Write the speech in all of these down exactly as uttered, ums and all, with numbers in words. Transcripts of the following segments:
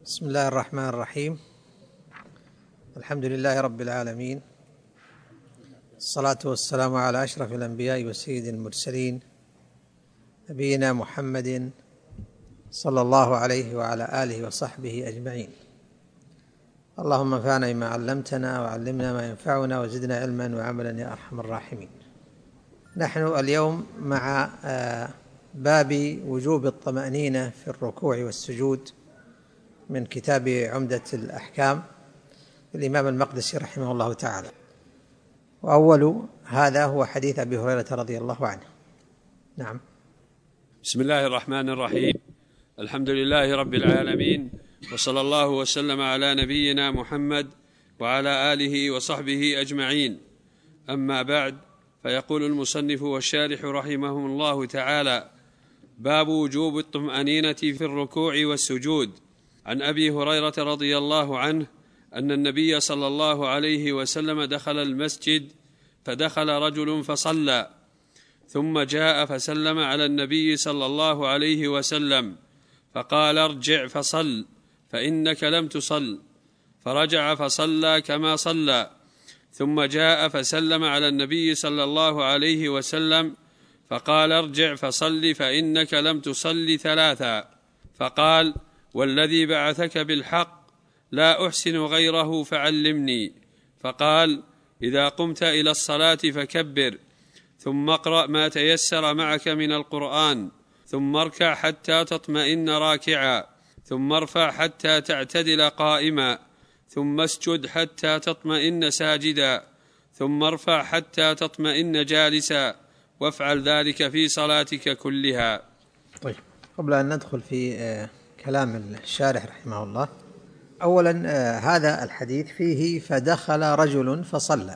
بسم الله الرحمن الرحيم. الحمد لله رب العالمين، الصلاة والسلام على أشرف الأنبياء وسيد المرسلين نبينا محمد صلى الله عليه وعلى آله وصحبه أجمعين. اللهم انفعنا بما علمتنا وعلمنا ما ينفعنا وزدنا علما وعملا يا أرحم الراحمين. نحن اليوم مع باب وجوب الطمأنينة في الركوع والسجود من كتاب عمدة الأحكام للإمام المقدسي رحمه الله تعالى، وأول هذا هو حديث أبي هريرة رضي الله عنه. نعم. بسم الله الرحمن الرحيم. الحمد لله رب العالمين، وصلى الله وسلم على نبينا محمد وعلى آله وصحبه أجمعين. أما بعد، فيقول المصنف والشارح رحمهم الله تعالى: باب وجوب الطمأنينة في الركوع والسجود. عن أبي هريرة رضي الله عنه أن النبي صلى الله عليه وسلم دخل المسجد فدخل رجل فصلى، ثم جاء فسلم على النبي صلى الله عليه وسلم فقال: ارجع فصل فإنك لم تصل. فرجع فصلى كما صلى، ثم جاء فسلم على النبي صلى الله عليه وسلم فقال: ارجع فصل فإنك لم تصل ثلاثا. فقال: والذي بعثك بالحق لا أحسن غيره فعلمني. فقال: إذا قمت إلى الصلاة فكبر، ثم اقرأ ما تيسر معك من القرآن، ثم اركع حتى تطمئن راكعا، ثم ارفع حتى تعتدل قائما، ثم اسجد حتى تطمئن ساجدا، ثم ارفع حتى تطمئن جالسا، وافعل ذلك في صلاتك كلها. طيب، قبل أن ندخل في كلام الشارح رحمه الله، أولا هذا الحديث فيه فدخل رجل فصلى.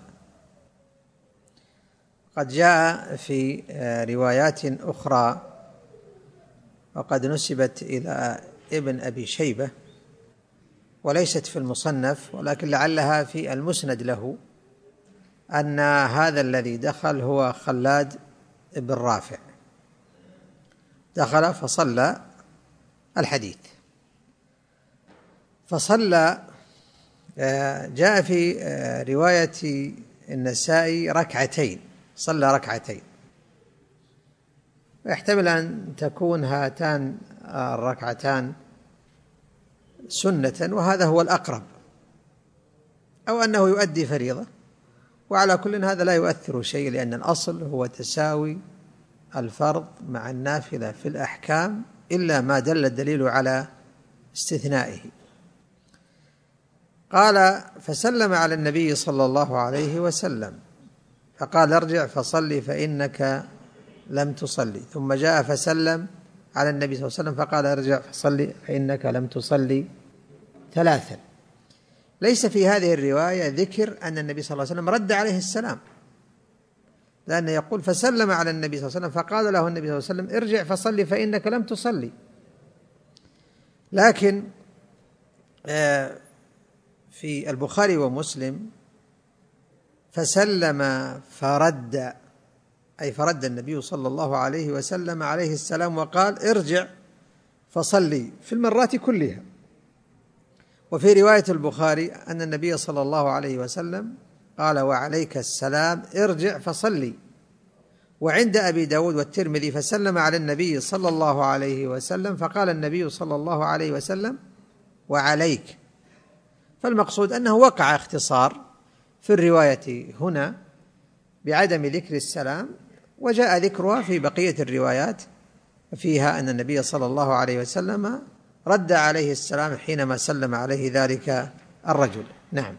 قد جاء في روايات أخرى وقد نسبت إلى ابن أبي شيبة وليست في المصنف، ولكن لعلها في المسند له، أن هذا الذي دخل هو خلاد بن رافع، دخل فصلى الحديث. فصلى جاء في رواية النسائي ركعتين، صلى ركعتين، ويحتمل أن تكون هاتان الركعتان سنة، وهذا هو الأقرب، أو أنه يؤدي فريضة، وعلى كل هذا لا يؤثر شيء، لأن الأصل هو تساوي الفرض مع النافلة في الأحكام، إلا ما دل الدليل على استثنائه. قال: فسلم على النبي صلى الله عليه وسلم فقال: ارجع فصلي فإنك لم تصلي. ثم جاء فسلم على النبي صلى الله عليه وسلم فقال: ارجع فصلي فإنك لم تصلي ثلاثا. ليس في هذه الرواية ذكر أن النبي صلى الله عليه وسلم رد عليه السلام، لأنه يقول: فسلم على النبي صلى الله عليه وسلم فقال له النبي صلى الله عليه وسلم: ارجع فصلي فإنك لم تصلي. لكن في البخاري ومسلم فسلم فرد، أي فرد النبي صلى الله عليه وسلم عليه السلام وقال: ارجع فصلي في المرات كلها. وفي رواية البخاري أن النبي صلى الله عليه وسلم قال: وعليك السلام ارجع فصلي. وعند أبي داود والترمذي فسلم على النبي صلى الله عليه وسلم فقال النبي صلى الله عليه وسلم: وعليك. فالمقصود أنه وقع اختصار في الرواية هنا بعدم ذكر السلام، وجاء ذكرها في بقية الروايات فيها أن النبي صلى الله عليه وسلم رد عليه السلام حينما سلم عليه ذلك الرجل. نعم.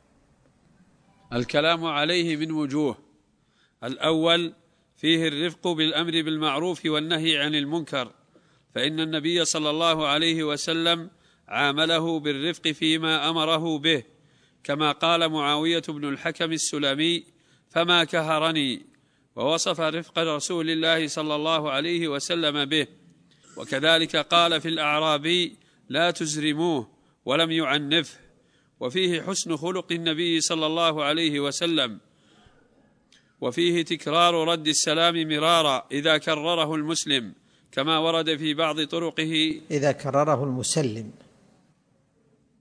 الكلام عليه من وجوه. الأول: فيه الرفق بالأمر بالمعروف والنهي عن المنكر، فإن النبي صلى الله عليه وسلم عامله بالرفق فيما أمره به، كما قال معاوية بن الحكم السلمي: فما كهرني، ووصف رفق رسول الله صلى الله عليه وسلم به. وكذلك قال في الأعرابي: لا تزرموه، ولم يعنفه. وفيه حسن خلق النبي صلى الله عليه وسلم. وفيه تكرار رد السلام مرارا إذا كرره المسلم، كما ورد في بعض طرقه إذا كرره المسلم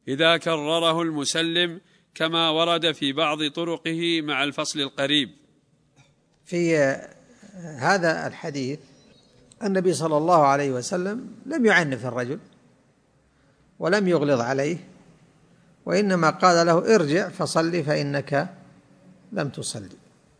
إذا كرره المسلم كما ورد في بعض طرقه مع الفصل القريب. في هذا الحديث النبي صلى الله عليه وسلم لم يعنف الرجل ولم يغلظ عليه، وإنما قال له ارجع فصلي فإنك لم تصلي.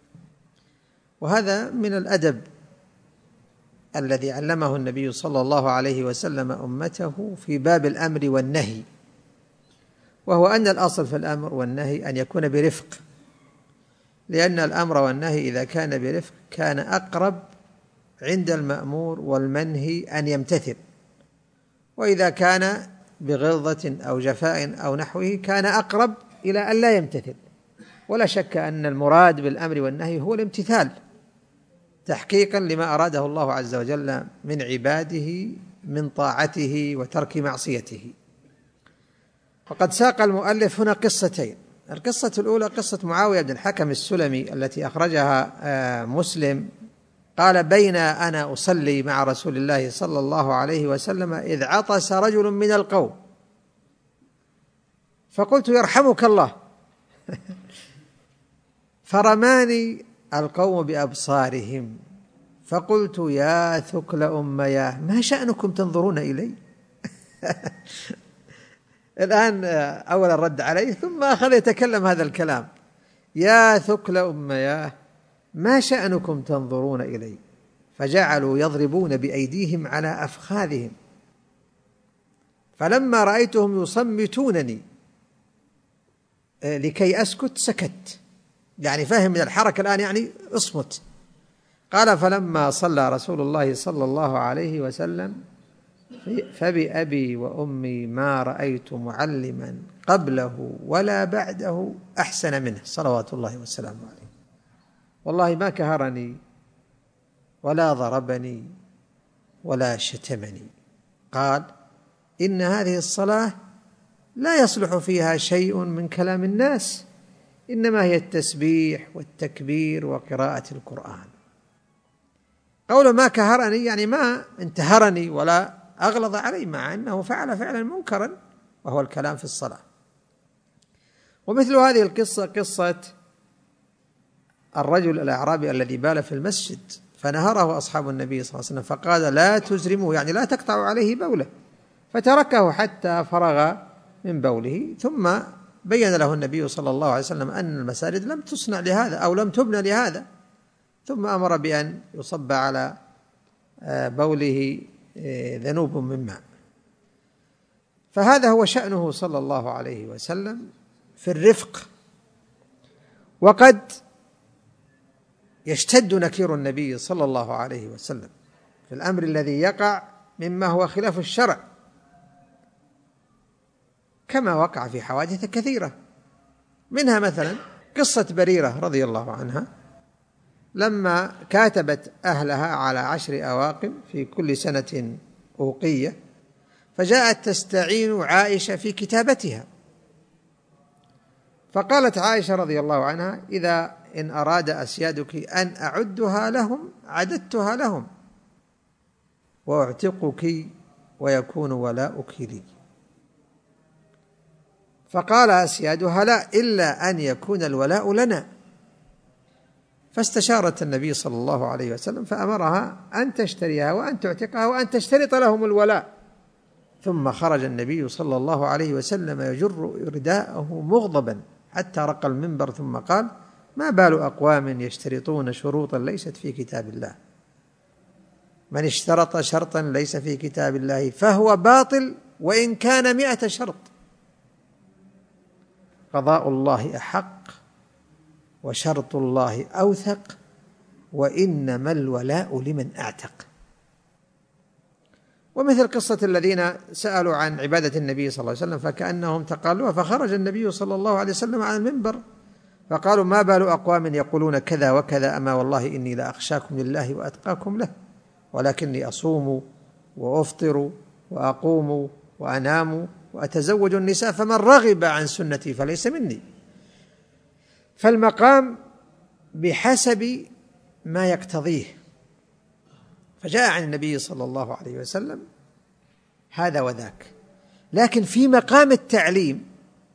وهذا من الأدب الذي علمه النبي صلى الله عليه وسلم أمته في باب الأمر والنهي، وهو أن الأصل في الأمر والنهي أن يكون برفق، لأن الأمر والنهي إذا كان برفق كان أقرب عند المأمور والمنهي أن يمتثل، وإذا كان بغلظة أو جفاء أو نحوه كان أقرب إلى أن لا يمتثل. ولا شك أن المراد بالأمر والنهي هو الامتثال تحقيقا لما أراده الله عز وجل من عباده من طاعته وترك معصيته. وقد ساق المؤلف هنا قصتين. القصة الأولى قصة معاوية بن الحكم السلمي التي أخرجها مسلم، قال بين أنا أصلي مع رسول الله صلى الله عليه وسلم إذ عطس رجل من القوم فقلت يرحمك الله فرماني القوم بأبصارهم فقلت يا ثكل أمياه ما شأنكم تنظرون إلي الآن أولا رد عليه ثم أخذ يتكلم هذا الكلام، يا ثكل أمياه ما شأنكم تنظرون إلي، فجعلوا يضربون بأيديهم على أفخاذهم، فلما رأيتهم يصمتونني لكي أسكت سكت، يعني فهم من الحركة الآن يعني اصمت. قال فلما صلى رسول الله صلى الله عليه وسلم فبأبي وأمي ما رأيت معلما قبله ولا بعده أحسن منه صلوات الله وسلامه عليه، والله ما كهرني ولا ضربني ولا شتمني. قال إن هذه الصلاة لا يصلح فيها شيء من كلام الناس، إنما هي التسبيح والتكبير وقراءة القرآن. قوله ما كهرني يعني ما انتهرني ولا أغلظ علي، مع أنه فعل فعلا منكرا وهو الكلام في الصلاة. ومثل هذه القصة قصة الرجل الأعرابي الذي بال في المسجد فنهره أصحاب النبي صلى الله عليه وسلم فقال لا تزرموه، يعني لا تقطعوا عليه بوله، فتركه حتى فرغ من بوله، ثم بين له النبي صلى الله عليه وسلم أن المساجد لم تصنع لهذا أو لم تبنى لهذا، ثم أمر بأن يصب على بوله ذنوب من ماء. فهذا هو شأنه صلى الله عليه وسلم في الرفق. وقد يشتد نكير النبي صلى الله عليه وسلم في الأمر الذي يقع مما هو خلاف الشرع، كما وقع في حوادث كثيرة، منها مثلا قصة بريرة رضي الله عنها لما كاتبت أهلها على عشر أواقم في كل سنة أوقية، فجاءت تستعين عائشة في كتابتها، فقالت عائشة رضي الله عنها إذا إن أراد أسيادك أن أعدها لهم عددتها لهم وأعتقك ويكون ولاؤك لي. فقال أسيادها لا إلا أن يكون الولاء لنا، فاستشارت النبي صلى الله عليه وسلم فأمرها أن تشتريها وأن تعتقها وأن تشترط لهم الولاء. ثم خرج النبي صلى الله عليه وسلم يجر رداءه مغضبا حتى رقى المنبر، ثم قال ما بال أقوام يشترطون شروطا ليست في كتاب الله، من اشترط شرطا ليس في كتاب الله فهو باطل وإن كان مئة شرط، قضاء الله أحق وشرط الله أوثق وإنما الولاء لمن أعتق. ومثل قصة الذين سألوا عن عبادة النبي صلى الله عليه وسلم فكأنهم تقالوها، فخرج النبي صلى الله عليه وسلم على المنبر فقالوا ما بال أقوام يقولون كذا وكذا، أما والله إني لأخشاكم لله وأتقاكم له، ولكني أصوم وأفطر وأقوم وأنام وأتزوج النساء، فمن رغب عن سنتي فليس مني. فالمقام بحسب ما يقتضيه. فجاء عن النبي صلى الله عليه وسلم هذا وذاك، لكن في مقام التعليم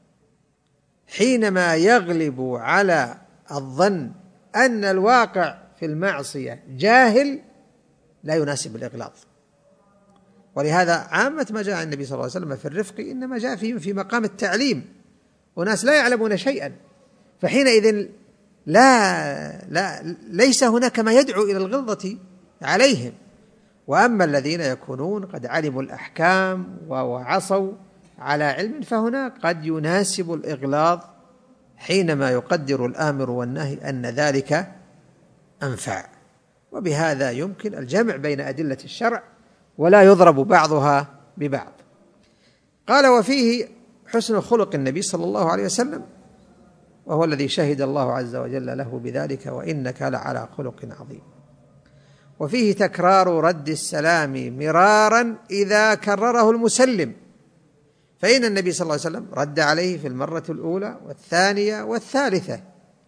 حينما يغلب على الظن أن الواقع في المعصية جاهل لا يناسب الإغلاظ. ولهذا عامة ما جاء النبي صلى الله عليه وسلم في الرفق إنما جاء فيه في مقام التعليم، وناس لا يعلمون شيئا، فحينئذ لا لا ليس هناك ما يدعو إلى الغلظة عليهم. وأما الذين يكونون قد علموا الأحكام وعصوا على علم فهنا قد يناسب الإغلاظ حينما يقدر الآمر والنهي أن ذلك أنفع. وبهذا يمكن الجمع بين أدلة الشرع ولا يضرب بعضها ببعض. قال: وفيه حسن خلق النبي صلى الله عليه وسلم، وهو الذي شهد الله عز وجل له بذلك: وإنك لعلى خلق عظيم. وفيه تكرار رد السلام مرارا إذا كرره المسلم، فإن النبي صلى الله عليه وسلم رد عليه في المرة الأولى والثانية والثالثة.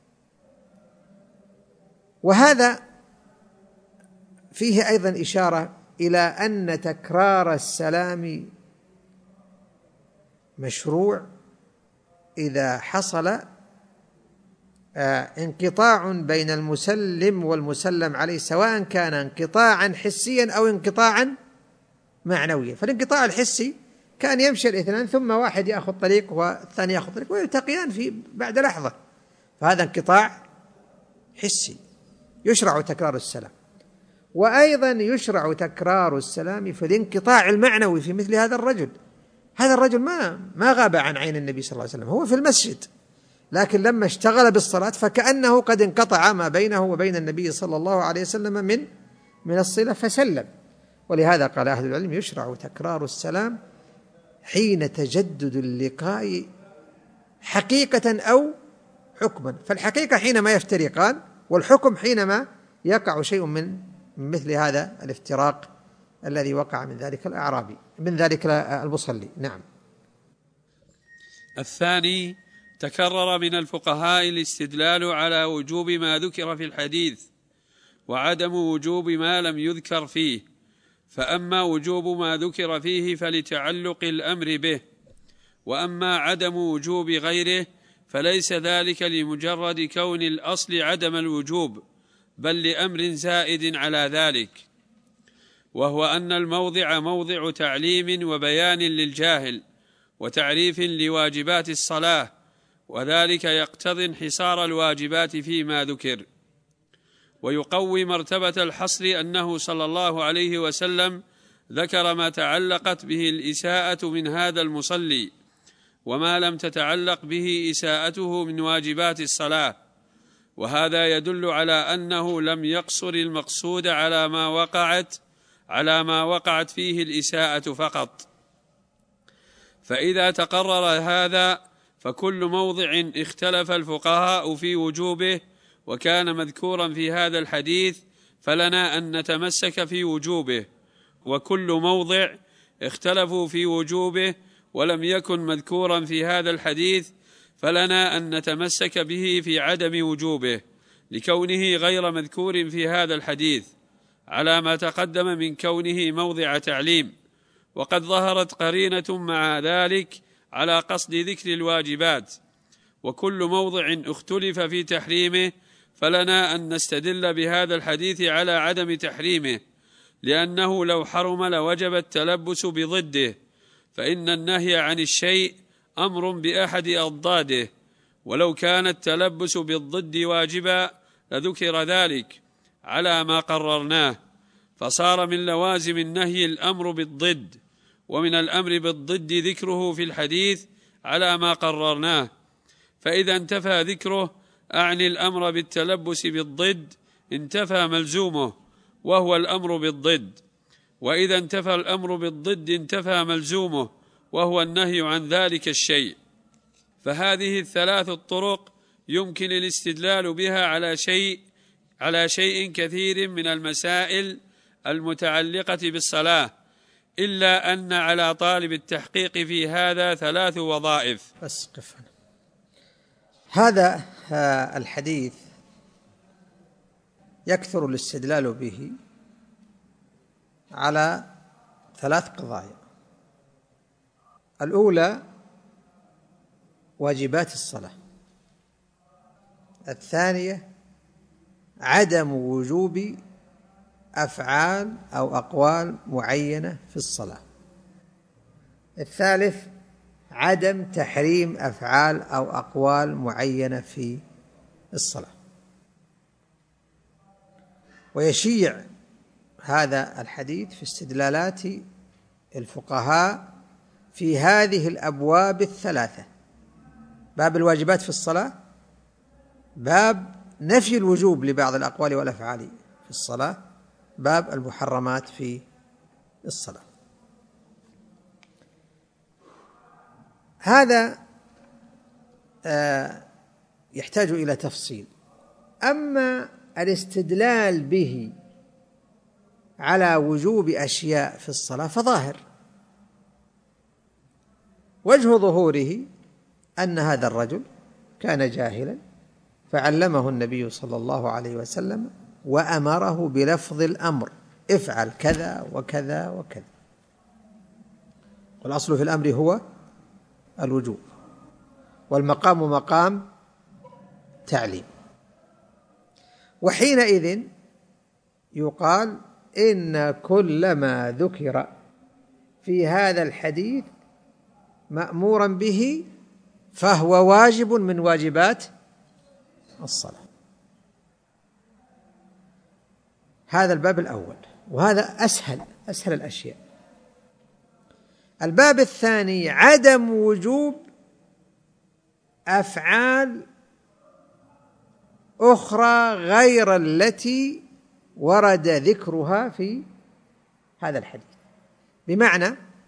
وهذا فيه أيضا إشارة إلى أن تكرار السلام مشروع إذا حصل انقطاع بين المسلم والمسلم عليه، سواء كان انقطاعا حسيا أو انقطاعا معنويا. فالانقطاع الحسي كان يمشي الاثنان ثم واحد يأخذ طريق والثاني يأخذ طريق ويلتقيان في بعد لحظة، فهذا انقطاع حسي يشرع تكرار السلام. وأيضا يشرع تكرار السلام في الانقطاع المعنوي في مثل هذا الرجل. هذا الرجل ما ما غاب عن عين النبي صلى الله عليه وسلم، هو في المسجد، لكن لما اشتغل بالصلاة فكأنه قد انقطع ما بينه وبين النبي صلى الله عليه وسلم من من الصلة فسلم. ولهذا قال أهل العلم: يشرع تكرار السلام حين تجدد اللقاء حقيقة أو حكما. فالحقيقة حينما يفترقان، والحكم حينما يقع شيء من مثل هذا الافتراق الذي وقع من ذلك الأعرابي من ذلك المصلي. نعم. الثاني: تكرر من الفقهاء الاستدلال على وجوب ما ذكر في الحديث وعدم وجوب ما لم يذكر فيه. فأما وجوب ما ذكر فيه فلتعلق الأمر به، وأما عدم وجوب غيره فليس ذلك لمجرد كون الأصل عدم الوجوب، بل لأمر زائد على ذلك، وهو أن الموضع موضع تعليم وبيان للجاهل وتعريف لواجبات الصلاة، وذلك يقتضي انحصار الواجبات فيما ذكر. ويقوي مرتبة الحصر أنه صلى الله عليه وسلم ذكر ما تعلقت به الإساءة من هذا المصلي وما لم تتعلق به إساءته من واجبات الصلاة، وهذا يدل على أنه لم يقصر المقصود على ما وقعت على ما وقعت فيه الإساءة فقط. فإذا تقرر هذا فكل موضع اختلف الفقهاء في وجوبه وكان مذكورا في هذا الحديث فلنا أن نتمسك في وجوبه، وكل موضع اختلفوا في وجوبه ولم يكن مذكورا في هذا الحديث فلنا أن نتمسك به في عدم وجوبه لكونه غير مذكور في هذا الحديث، على ما تقدم من كونه موضع تعليم. وقد ظهرت قرينة مع ذلك على قصد ذكر الواجبات. وكل موضع اختلف في تحريمه فلنا أن نستدل بهذا الحديث على عدم تحريمه، لأنه لو حرم لوجب التلبس بضده، فإن النهي عن الشيء أمر بأحد أضداده، ولو كان التلبس بالضد واجبا لذكر ذلك على ما قررناه، فصار من لوازم النهي الأمر بالضد، ومن الأمر بالضد ذكره في الحديث على ما قررناه. فإذا انتفى ذكره أعني الأمر بالتلبس بالضد انتفى ملزومه وهو الأمر بالضد، وإذا انتفى الأمر بالضد انتفى ملزومه وهو النهي عن ذلك الشيء. فهذه الثلاث الطرق يمكن الاستدلال بها على شيء على شيء كثير من المسائل المتعلقة بالصلاة، إلا أن على طالب التحقيق في هذا ثلاث وظائف. بس قف هنا. هذا الحديث يكثر الاستدلال به على ثلاث قضايا. الأولى واجبات الصلاة، الثانية عدم وجوب أفعال أو أقوال معينة في الصلاة، الثالث عدم تحريم أفعال أو أقوال معينة في الصلاة. ويشيع هذا الحديث في استدلالات الفقهاء في هذه الأبواب الثلاثة: باب الواجبات في الصلاة، باب نفي الوجوب لبعض الأقوال والأفعال في الصلاة، باب المحرمات في الصلاة. هذا يحتاج إلى تفصيل. أما الاستدلال به على وجوب أشياء في الصلاة فظاهر، وجه ظهوره أن هذا الرجل كان جاهلا فعلمه النبي صلى الله عليه وسلم وأمره بلفظ الأمر: افعل كذا وكذا وكذا، والأصل في الأمر هو الوجوب، والمقام مقام تعليم. وحينئذ يقال إن كل ما ذكر في هذا الحديث مأمورا به فهو واجب من واجبات الصلاة. هذا الباب الأول، وهذا أسهل أسهل الأشياء. الباب الثاني عدم وجوب أفعال أخرى غير التي ورد ذكرها في هذا الحديث، بمعنى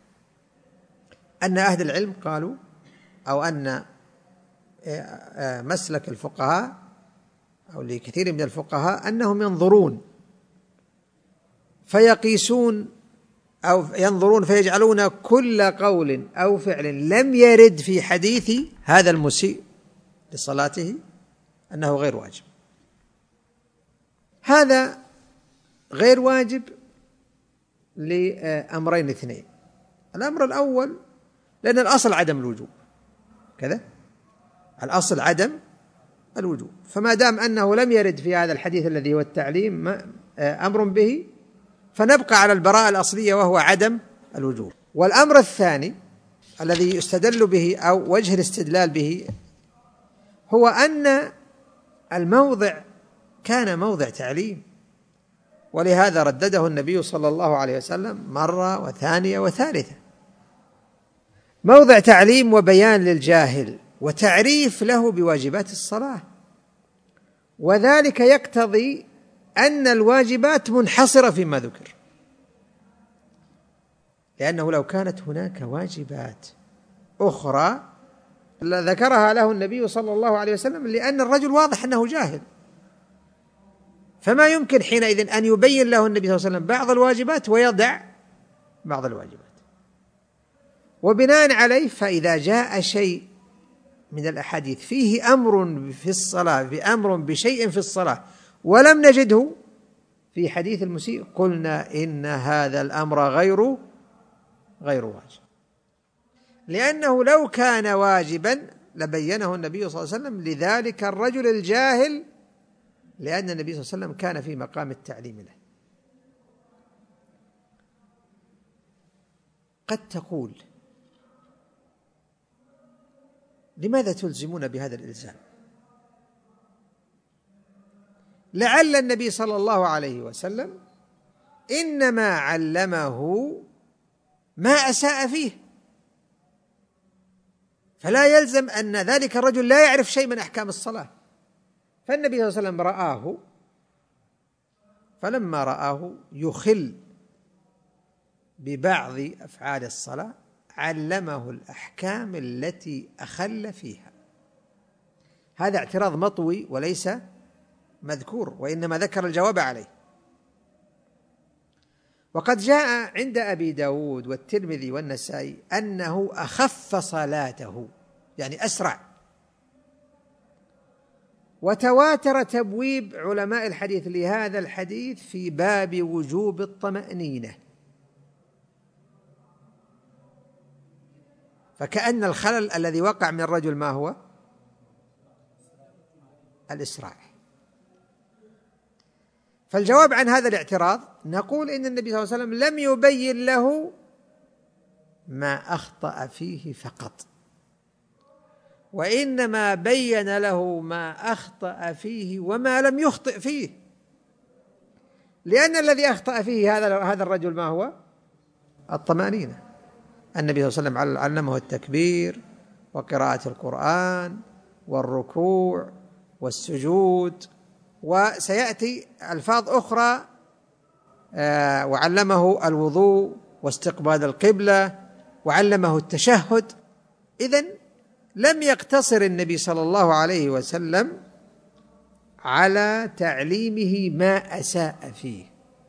أن أهل العلم قالوا، أو أن مسلك الفقهاء أو لكثير من الفقهاء أنهم ينظرون فيقيسون أو ينظرون فيجعلون كل قول أو فعل لم يرد في حديث هذا المسيء لصلاته أنه غير واجب. هذا غير واجب لأمرين اثنين: الأمر الأول لأن الأصل عدم الوجوب، كذا الأصل عدم الوجوب، فما دام أنه لم يرد في هذا الحديث الذي هو التعليم أمر به فنبقى على البراءة الأصلية وهو عدم الوجوب. والأمر الثاني الذي يستدل به أو وجه الاستدلال به هو أن الموضع كان موضع تعليم، ولهذا ردده النبي صلى الله عليه وسلم مرة وثانية وثالثة. موضع تعليم وبيان للجاهل وتعريف له بواجبات الصلاة، وذلك يقتضي أن الواجبات منحصرة فيما ذكر، لأنه لو كانت هناك واجبات أخرى ذكرها له النبي صلى الله عليه وسلم، لأن الرجل واضح أنه جاهل، فما يمكن حينئذ أن يبين له النبي صلى الله عليه وسلم بعض الواجبات ويضع بعض الواجبات. وبناء عليه فإذا جاء شيء من الأحاديث فيه أمر في الصلاة بأمر بشيء في الصلاة ولم نجده في حديث المسيء قلنا إن هذا الأمر غير غير واجب، لأنه لو كان واجبا لبينه النبي صلى الله عليه وسلم لذلك الرجل الجاهل، لأن النبي صلى الله عليه وسلم كان في مقام التعليم له. قد تقول: لماذا تلزمون بهذا الإلزام؟ لعل النبي صلى الله عليه وسلم إنما علمه ما أساء فيه، فلا يلزم أن ذلك الرجل لا يعرف شيء من أحكام الصلاة. فالنبي صلى الله عليه وسلم رآه، فلما رآه يخل ببعض أفعال الصلاة علمه الأحكام التي أخل فيها. هذا اعتراض مطوي وليس مذكور، وإنما ذكر الجواب عليه. وقد جاء عند أبي داود والترمذي والنسائي أنه أخف صلاته، يعني أسرع. وتواتر تبويب علماء الحديث لهذا الحديث في باب وجوب الطمأنينة، فكأن الخلل الذي وقع من الرجل ما هو؟ الإسراع. فالجواب عن هذا الاعتراض نقول إن النبي صلى الله عليه وسلم لم يبين له ما أخطأ فيه فقط، وإنما بين له ما أخطأ فيه وما لم يخطئ فيه، لأن الذي أخطأ فيه هذا هذا الرجل ما هو؟ الطمأنينة. النبي صلى الله عليه وسلم علمه التكبير وقراءة القرآن والركوع والسجود، وسيأتي ألفاظ أخرى، آه وعلمه الوضوء واستقبال القبلة وعلمه التشهد. إذن لم يقتصر النبي صلى الله عليه وسلم على تعليمه ما أساء فيه،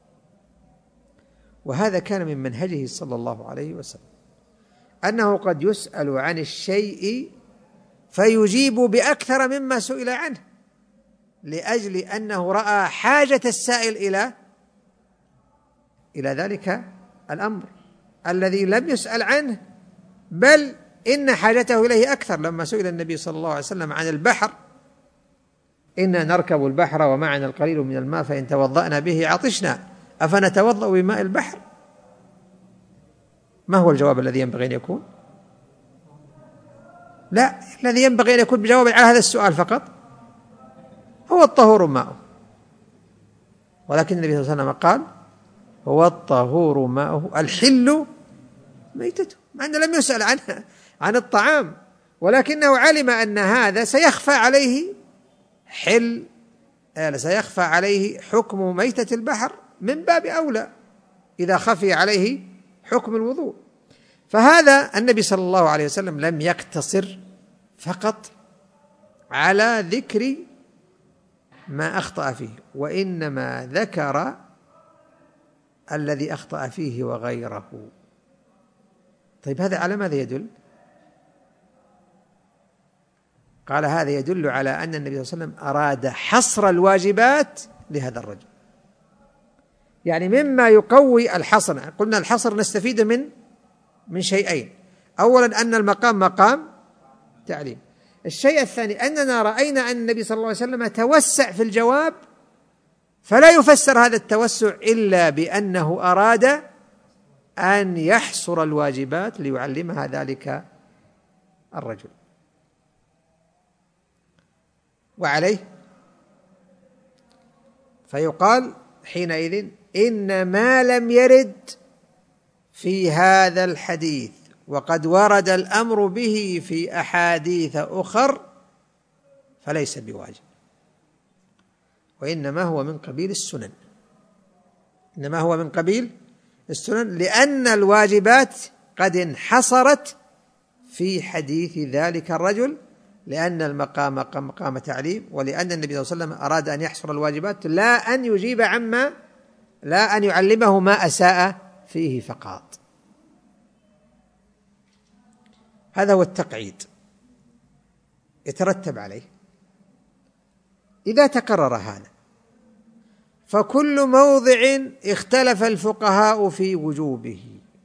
وهذا كان من منهجه صلى الله عليه وسلم، أنه قد يسأل عن الشيء فيجيب بأكثر مما سئل عنه، لأجل أنه رأى حاجة السائل إلى إلى ذلك الأمر الذي لم يسأل عنه، بل إن حاجته إليه أكثر. لما سئل النبي صلى الله عليه وسلم عن البحر: إنا نركب البحر ومعنا القليل من الماء فإن توضأنا به عطشنا أفنتوضأ بماء البحر؟ ما هو الجواب الذي ينبغي أن يكون؟ لا، الذي ينبغي أن يكون بجواب على هذا السؤال فقط هو الطهور ماؤه، ولكن النبي صلى الله عليه وسلم قال: هو الطهور ماؤه الحل ميتته، مع أنه لم يسأل عنه عن الطعام، ولكنه علم أن هذا سيخفى عليه حل سيخفى عليه حكم ميتة البحر، من باب أولى إذا خفي عليه حكم الوضوء. فهذا النبي صلى الله عليه وسلم لم يقتصر فقط على ذكر ما أخطأ فيه، وإنما ذكر الذي أخطأ فيه وغيره. طيب هذا على ماذا يدل؟ قال: هذا يدل على أن النبي صلى الله عليه وسلم أراد حصر الواجبات لهذا الرجل، يعني مما يقوي الحصر. قلنا الحصر نستفيد من من شيئين: أولا أن المقام مقام تعليم، الشيء الثاني أننا رأينا أن النبي صلى الله عليه وسلم توسع في الجواب، فلا يفسر هذا التوسع إلا بأنه أراد أن يحصر الواجبات ليعلمها ذلك الرجل. وعليه فيقال حينئذ إن ما لم يرد في هذا الحديث وقد ورد الأمر به في أحاديث أخر فليس بواجب، وإنما هو من قبيل السنن، إنما هو من قبيل السنن، لأن الواجبات قد انحصرت في حديث ذلك الرجل، لأن المقام مقام تعليم، ولأن النبي صلى الله عليه وسلم أراد أن يحصر الواجبات لا أن يجيب عما لا أن يعلمه ما أساء فيه فقط. هذا هو التقعيد. يترتب عليه إذا تقرر هذا فكل موضع اختلف الفقهاء في وجوبه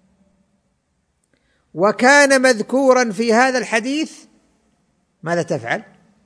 وكان مذكورا في هذا الحديث، ماذا تفعل؟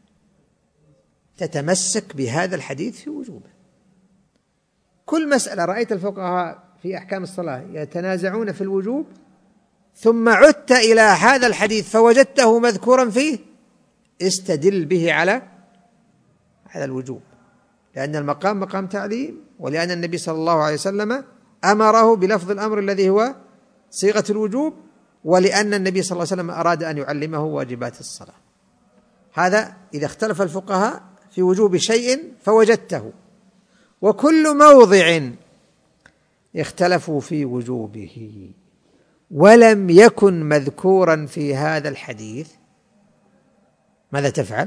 تتمسك بهذا الحديث في وجوبه. كل مسألة رأيت الفقهاء في أحكام الصلاة يتنازعون في الوجوب، ثم عدت إلى هذا الحديث فوجدته مذكورا فيه، استدل به على على الوجوب، لأن المقام مقام تعليم، ولأن النبي صلى الله عليه وسلم أمره بلفظ الأمر الذي هو صيغة الوجوب، ولأن النبي صلى الله عليه وسلم أراد أن يعلمه واجبات الصلاة. هذا إذا اختلف الفقهاء في وجوب شيء فوجدته، وكل موضع اختلفوا في وجوبه ولم يكن مذكورا في هذا الحديث، ماذا تفعل؟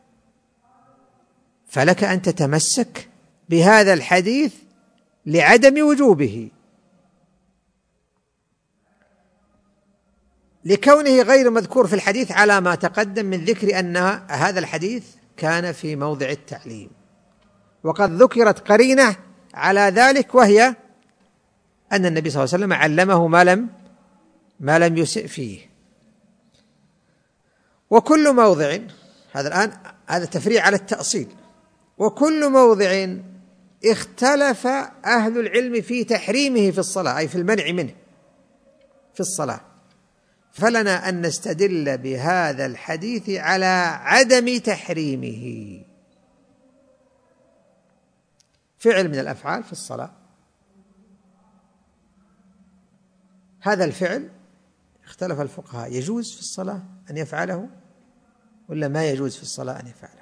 فلك أن تتمسك بهذا الحديث لعدم وجوبه، لكونه غير مذكور في الحديث على ما تقدم من ذكر أن هذا الحديث كان في موضع التعليم، وقد ذكرت قرينة على ذلك، وهي أن النبي صلى الله عليه وسلم علمه ما لم ما لم يسئ فيه. وكل موضع، هذا الآن هذا تفريع على التأصيل، وكل موضع اختلف أهل العلم في تحريمه في الصلاة، أي في المنع منه في الصلاة، فلنا أن نستدل بهذا الحديث على عدم تحريمه. فعل من الأفعال في الصلاة، هذا الفعل اختلف الفقهاء يجوز في الصلاة أن يفعله ولا ما يجوز في الصلاة أن يفعله،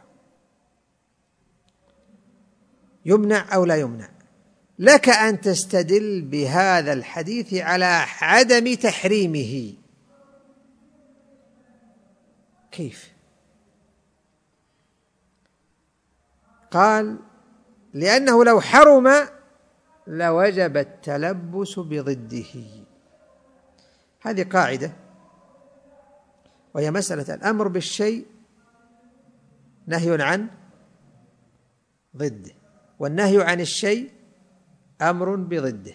يمنع أو لا يمنع. لك أن تستدل بهذا الحديث على عدم تحريمه. كيف؟ قال: لأنه لو حرم لوجب التلبس بضده. هذه قاعدة، وهي مسألة الأمر بالشيء نهي عن ضده، والنهي عن الشيء أمر بضده.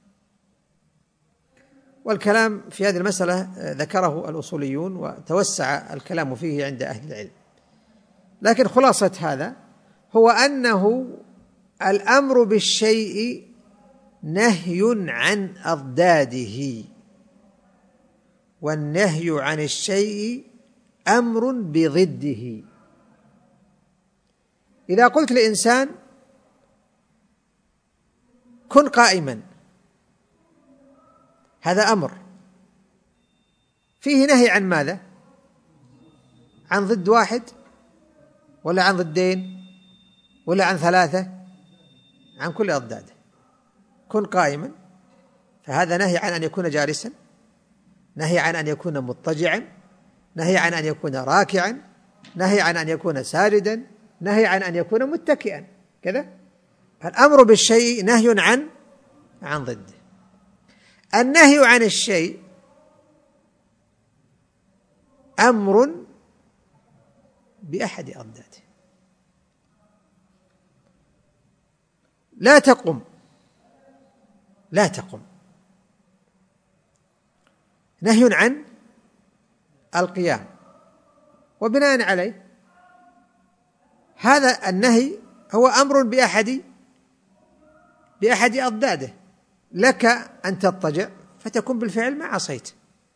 والكلام في هذه المسألة ذكره الأصوليون وتوسع الكلام فيه عند أهل العلم، لكن خلاصة هذا هو أنه الأمر بالشيء نهي عن أضداده، والنهي عن الشيء أمر بضده. إذا قلت لإنسان كن قائما، هذا أمر فيه نهي عن ماذا؟ عن ضد واحد ولا عن ضدين ولا عن ثلاثة؟ عن كل أضداده. كن قائما، فهذا نهي عن أن يكون جالسا، نهي عن أن يكون مضطجعا، نهي عن أن يكون راكعا، نهي عن أن يكون ساجدا، نهي عن أن يكون متكئا. كذا الأمر بالشيء نهي عن عن ضده. النهي عن الشيء أمر بأحد أضداده. لا تقم، لا تقم، نهي عن القيام، وبناء عليه هذا النهي هو أمر بأحد بأحد أضداده. لك أن تضطجع فتكون بالفعل ما عصيت،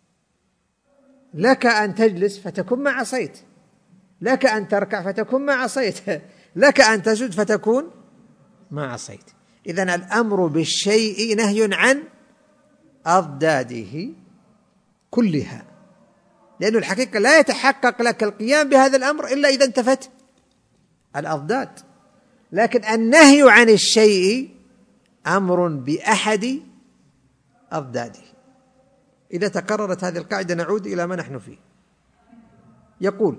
لك أن تجلس فتكون ما عصيت، لك أن تركع فتكون ما عصيت، لك أن تسجد فتكون ما عصيت. إذن الأمر بالشيء نهي عن أضداده كلها، لأن الحقيقة لا يتحقق لك القيام بهذا الأمر إلا إذا انتفت الأضداد. لكن النهي عن الشيء أمر بأحد أضداده. إذا تقررت هذه القاعدة نعود إلى ما نحن فيه. يقول: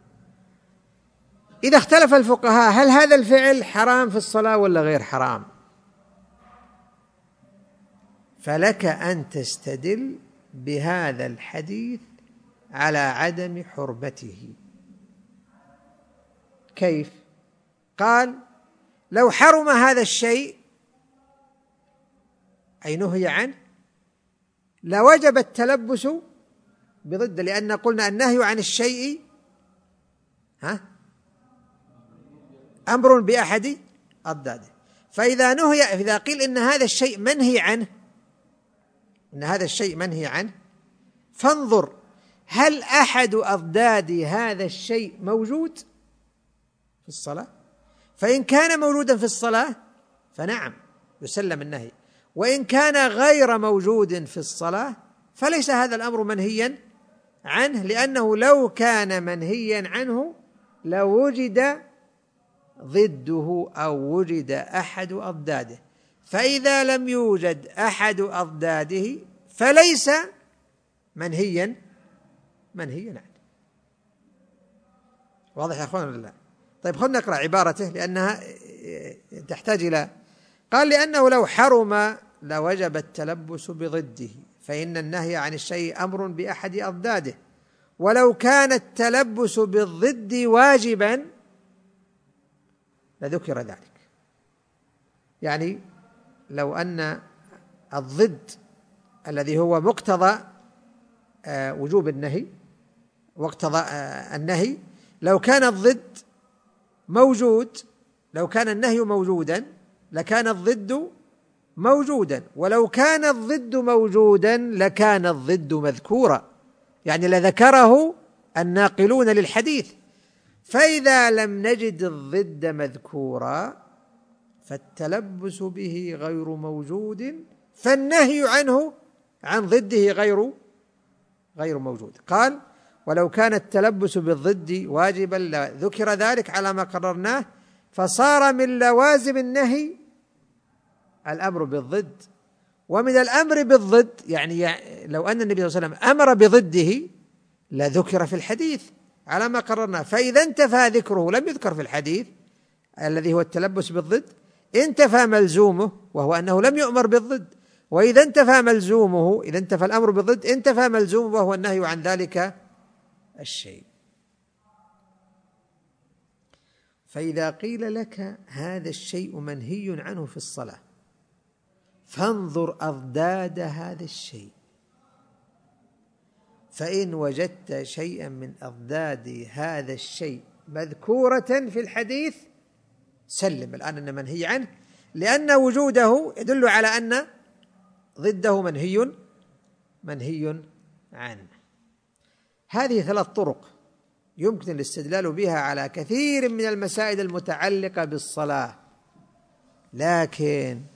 إذا اختلف الفقهاء هل هذا الفعل حرام في الصلاة ولا غير حرام، فلك أن تستدل بهذا الحديث على عدم حرمته. كيف؟ قال: لو حرم هذا الشيء أي نهي عنه لوجب التلبس بضده، لأن قلنا النهي عن الشيء ها أمر بأحد أضداده. فإذا نهي، إذا قيل إن هذا الشيء منهي عنه، إن هذا الشيء منهي عنه، فانظر هل أحد أضداد هذا الشيء موجود في الصلاة؟ فإن كان موجودا في الصلاة فنعم يسلم النهي، وإن كان غير موجود في الصلاة فليس هذا الأمر منهيا عنه، لأنه لو كان منهيا عنه لوجد ضده أو وجد أحد أضداده، فإذا لم يوجد أحد أضداده فليس منهيا منهيا عنه. واضح يا أخوان ولا لا؟ طيب خلنا نقرأ عبارته لأنها تحتاج إلى. قال: لأنه لو حرم لوجب التلبس بضده، فإن النهي عن الشيء أمر بأحد أضداده، ولو كان التلبس بالضد واجبا لذكر ذلك. يعني لو أن الضد الذي هو مقتضى وجوب النهي واقتضى النهي، لو كان الضد موجود، لو كان النهي موجودا لكان الضد موجودا، ولو كان الضد موجودا لكان الضد مذكورا، يعني لذكره الناقلون للحديث. فإذا لم نجد الضد مذكورا فالتلبس به غير موجود، فالنهي عنه عن ضده غير غير موجود. قال: ولو كان التلبس بالضد واجبا لذكر ذلك على ما قررناه، فصار من لوازم النهي الأمر بالضد. ومن الأمر بالضد يعني لو أن النبي صلى الله عليه وسلم أمر بضده لذكر في الحديث على ما قررناه. فإذا انتفى ذكره لم يذكر في الحديث الذي هو التلبس بالضد، انتفى ملزومه وهو أنه لم يؤمر بالضد. وإذا انتفى ملزومه، إذا انتفى الأمر بالضد انتفى ملزومه وهو النهي عن ذلك الشيء. فإذا قيل لك هذا الشيء منهي عنه في الصلاة فانظر أضداد هذا الشيء، فإن وجدت شيئا من أضداد هذا الشيء مذكورة في الحديث سلم الآن أن منهي عنه، لأن وجوده يدل على أن ضده منهي منهي عنه. هذه ثلاث طرق يمكن الاستدلال بها على كثير من المسائل المتعلقة بالصلاة، لكن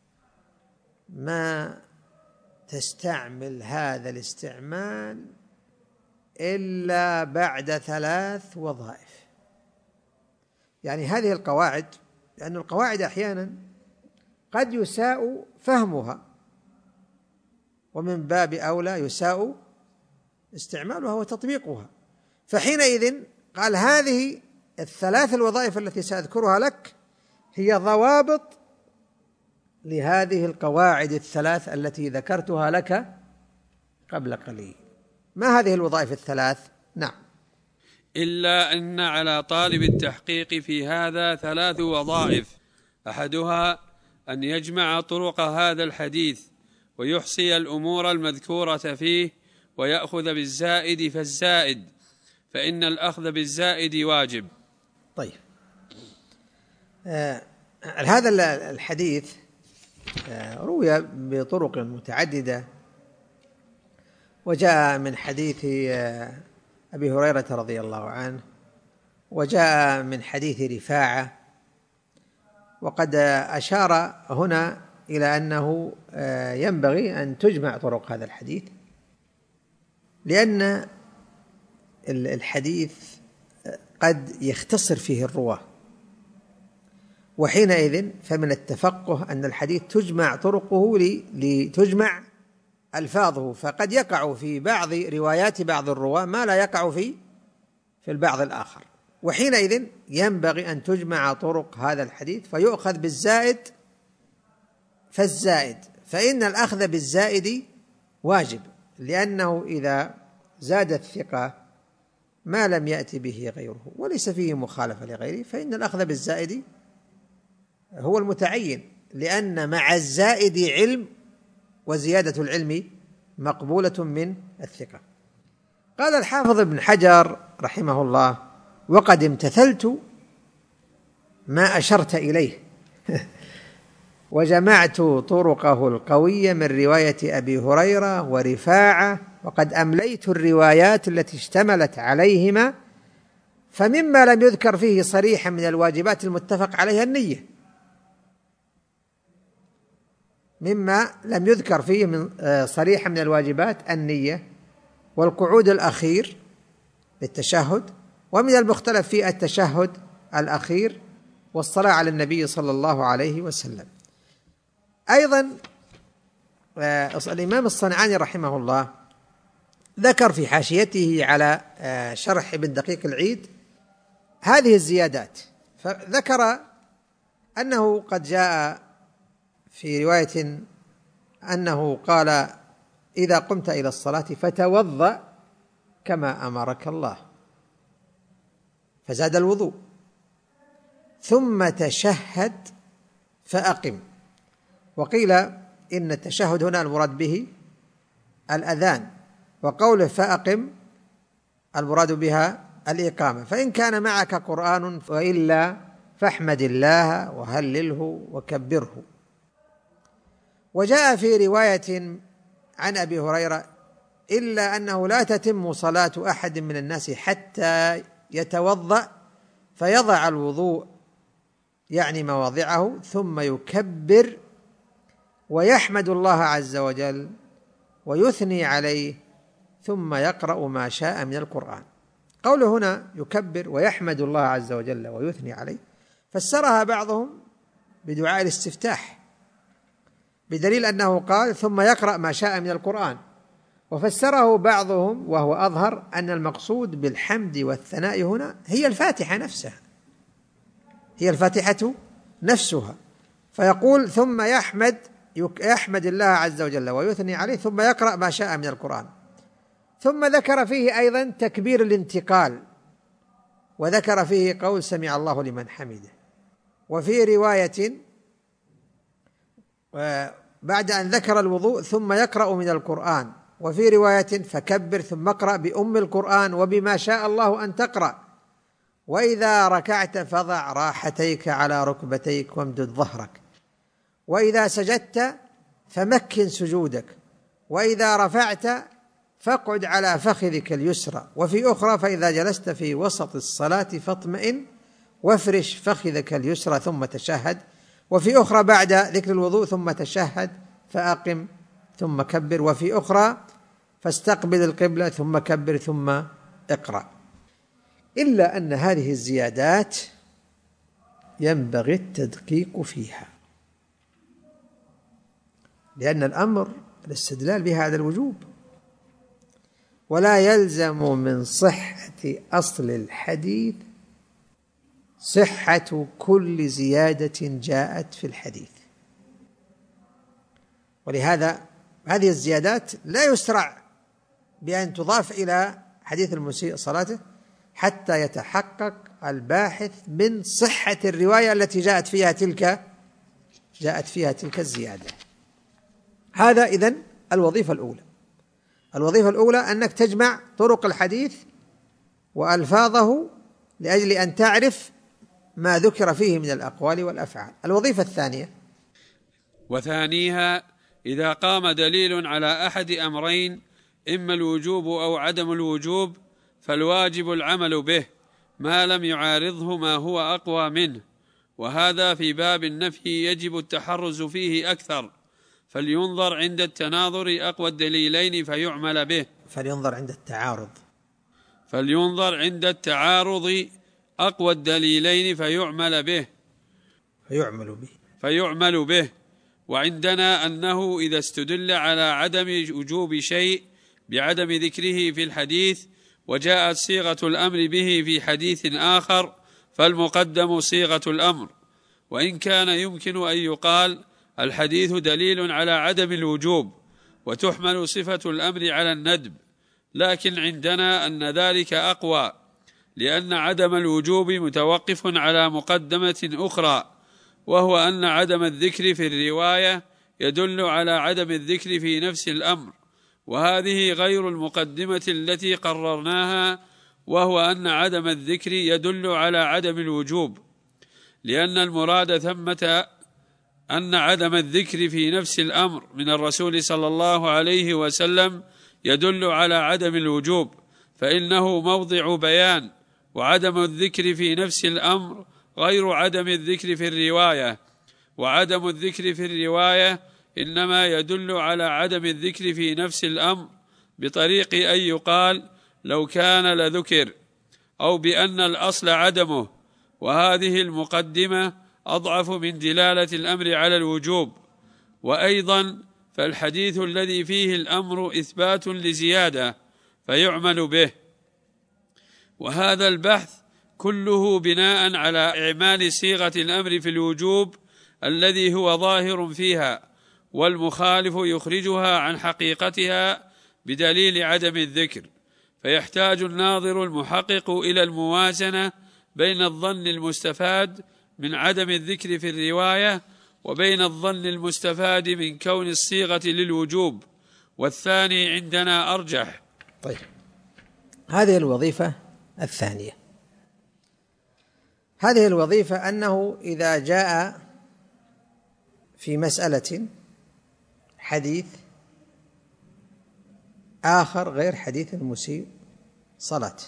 ما تستعمل هذا الاستعمال إلا بعد ثلاث وظائف. يعني هذه القواعد، لأن القواعد أحيانا قد يساء فهمها، ومن باب أولى يساء استعمالها وتطبيقها. فحينئذ قال هذه الثلاث الوظائف التي سأذكرها لك هي ضوابط لهذه القواعد الثلاث التي ذكرتها لك قبل قليل. ما هذه الوظائف الثلاث؟ نعم. إلا أن على طالب التحقيق في هذا ثلاث وظائف: أحدها أن يجمع طرق هذا الحديث ويحصي الأمور المذكورة فيه ويأخذ بالزائد فالزائد، فإن الأخذ بالزائد واجب. طيب، آه هذا الحديث آه روي بطرق متعددة، وجاء من حديث آه أبي هريرة رضي الله عنه، وجاء من حديث رفاعة، وقد أشار هنا إلى أنه آه ينبغي أن تجمع طرق هذا الحديث، لأن الحديث قد يختصر فيه الرواة، وحينئذ فمن التفقه أن الحديث تجمع طرقه لتجمع ألفاظه، فقد يقع في بعض روايات بعض الرواة ما لا يقع في في البعض الآخر، وحينئذ ينبغي أن تجمع طرق هذا الحديث فيؤخذ بالزائد فالزائد، فإن الأخذ بالزائد واجب، لأنه إذا زاد الثقة ما لم يأتي به غيره وليس فيه مخالفة لغيره فإن الأخذ بالزائد هو المتعين، لأن مع الزائد علم، وزيادة العلم مقبولة من الثقة. قال الحافظ ابن حجر رحمه الله: وقد امتثلت ما أشرت إليه وجمعت طرقه القوية من رواية أبي هريرة ورفاعة، وقد أمليت الروايات التي اشتملت عليهما، فمما لم يذكر فيه صريحا من الواجبات المتفق عليها النية، مما لم يذكر فيه من صريحا من الواجبات النية والقعود الأخير للتشهد، ومن المختلف فيه التشهد الأخير والصلاة على النبي صلى الله عليه وسلم. أيضا الإمام الصنعاني رحمه الله ذكر في حاشيته على شرح ابن دقيق العيد هذه الزيادات، فذكر أنه قد جاء في رواية أنه قال: إذا قمت إلى الصلاة فتوضأ كما أمرك الله، فزاد الوضوء، ثم تشهد فأقم. وقيل إن التشهد هنا المراد به الأذان، وقوله فأقم المراد بها الإقامة. فإن كان معك قرآن وإلا فاحمد الله وهلله وكبره. وجاء في رواية عن أبي هريرة: إلا أنه لا تتم صلاة أحد من الناس حتى يتوضأ فيضع الوضوء يعني مواضعه ثم يكبر ويحمد الله عز وجل ويثني عليه ثم يقرأ ما شاء من القرآن. قوله هنا يكبر ويحمد الله عز وجل ويثني عليه فسرها بعضهم بدعاء الاستفتاح، بدليل أنه قال ثم يقرأ ما شاء من القرآن، وفسره بعضهم وهو أظهر أن المقصود بالحمد والثناء هنا هي الفاتحة نفسها، هي الفاتحة نفسها، فيقول ثم يحمد يحمد الله عز وجل ويثني عليه ثم يقرأ ما شاء من القرآن. ثم ذكر فيه أيضا تكبير الانتقال، وذكر فيه قول سمع الله لمن حمده. وفي رواية بعد أن ذكر الوضوء ثم يقرأ من القرآن، وفي رواية فكبر ثم اقرأ بأم القرآن وبما شاء الله أن تقرأ، وإذا ركعت فضع راحتيك على ركبتيك وامدد ظهرك، وإذا سجدت فمكن سجودك، وإذا رفعت فاقعد على فخذك اليسرى، وفي أخرى فإذا جلست في وسط الصلاة فاطمئن وافرش فخذك اليسرى ثم تشهد، وفي أخرى بعد ذكر الوضوء ثم تشهد فأقم ثم كبر، وفي أخرى فاستقبل القبلة ثم كبر ثم اقرأ. إلا أن هذه الزيادات ينبغي التدقيق فيها، لأن الأمر الاستدلال بها على الوجوب، ولا يلزم من صحة أصل الحديث صحة كل زيادة جاءت في الحديث. ولهذا هذه الزيادات لا يسرع بأن تضاف إلى حديث المسيء صلاته حتى يتحقق الباحث من صحة الرواية التي جاءت فيها تلك جاءت فيها تلك الزيادة. هذا إذن الوظيفة الأولى. الوظيفة الأولى أنك تجمع طرق الحديث وألفاظه لأجل أن تعرف ما ذكر فيه من الأقوال والأفعال. الوظيفة الثانية: وثانيها إذا قام دليل على أحد أمرين إما الوجوب أو عدم الوجوب فالواجب العمل به ما لم يعارضه ما هو أقوى منه، وهذا في باب النفي يجب التحرز فيه أكثر، فلينظر عند التناظر أقوى الدليلين فيعمل به فلينظر عند التعارض فلينظر عند التعارض أقوى الدليلين فيعمل به فيعمل به فيعمل به وعندنا أنه إذا استدل على عدم وجوب شيء بعدم ذكره في الحديث وجاءت صيغة الأمر به في حديث آخر فالمقدم صيغة الأمر، وإن كان يمكن أن يقال الحديث دليل على عدم الوجوب وتحمل صفة الأمر على الندب، لكن عندنا أن ذلك أقوى، لأن عدم الوجوب متوقف على مقدمة أخرى، وهو أن عدم الذكر في الرواية يدل على عدم الذكر في نفس الأمر، وهذه غير المقدمة التي قررناها، وهو أن عدم الذكر يدل على عدم الوجوب، لأن المراد ثمة أن عدم الذكر في نفس الأمر من الرسول صلى الله عليه وسلم يدل على عدم الوجوب، فإنه موضع بيان، وعدم الذكر في نفس الأمر غير عدم الذكر في الرواية، وعدم الذكر في الرواية إنما يدل على عدم الذكر في نفس الأمر بطريق أن يقال لو كان لذكر، أو بأن الأصل عدمه، وهذه المقدمة أضعف من دلالة الأمر على الوجوب. وأيضا فالحديث الذي فيه الأمر إثبات لزيادة فيعمل به، وهذا البحث كله بناء على إعمال صيغة الأمر في الوجوب الذي هو ظاهر فيها، والمخالف يخرجها عن حقيقتها بدليل عدم الذكر، فيحتاج الناظر المحقق إلى الموازنة بين الظن المستفاد من عدم الذكر في الرواية وبين الظن المستفاد من كون الصيغة للوجوب، والثاني عندنا أرجح. طيب، هذه الوظيفة الثانية. هذه الوظيفة أنه إذا جاء في مسألة حديث آخر غير حديث المسيء صلاته،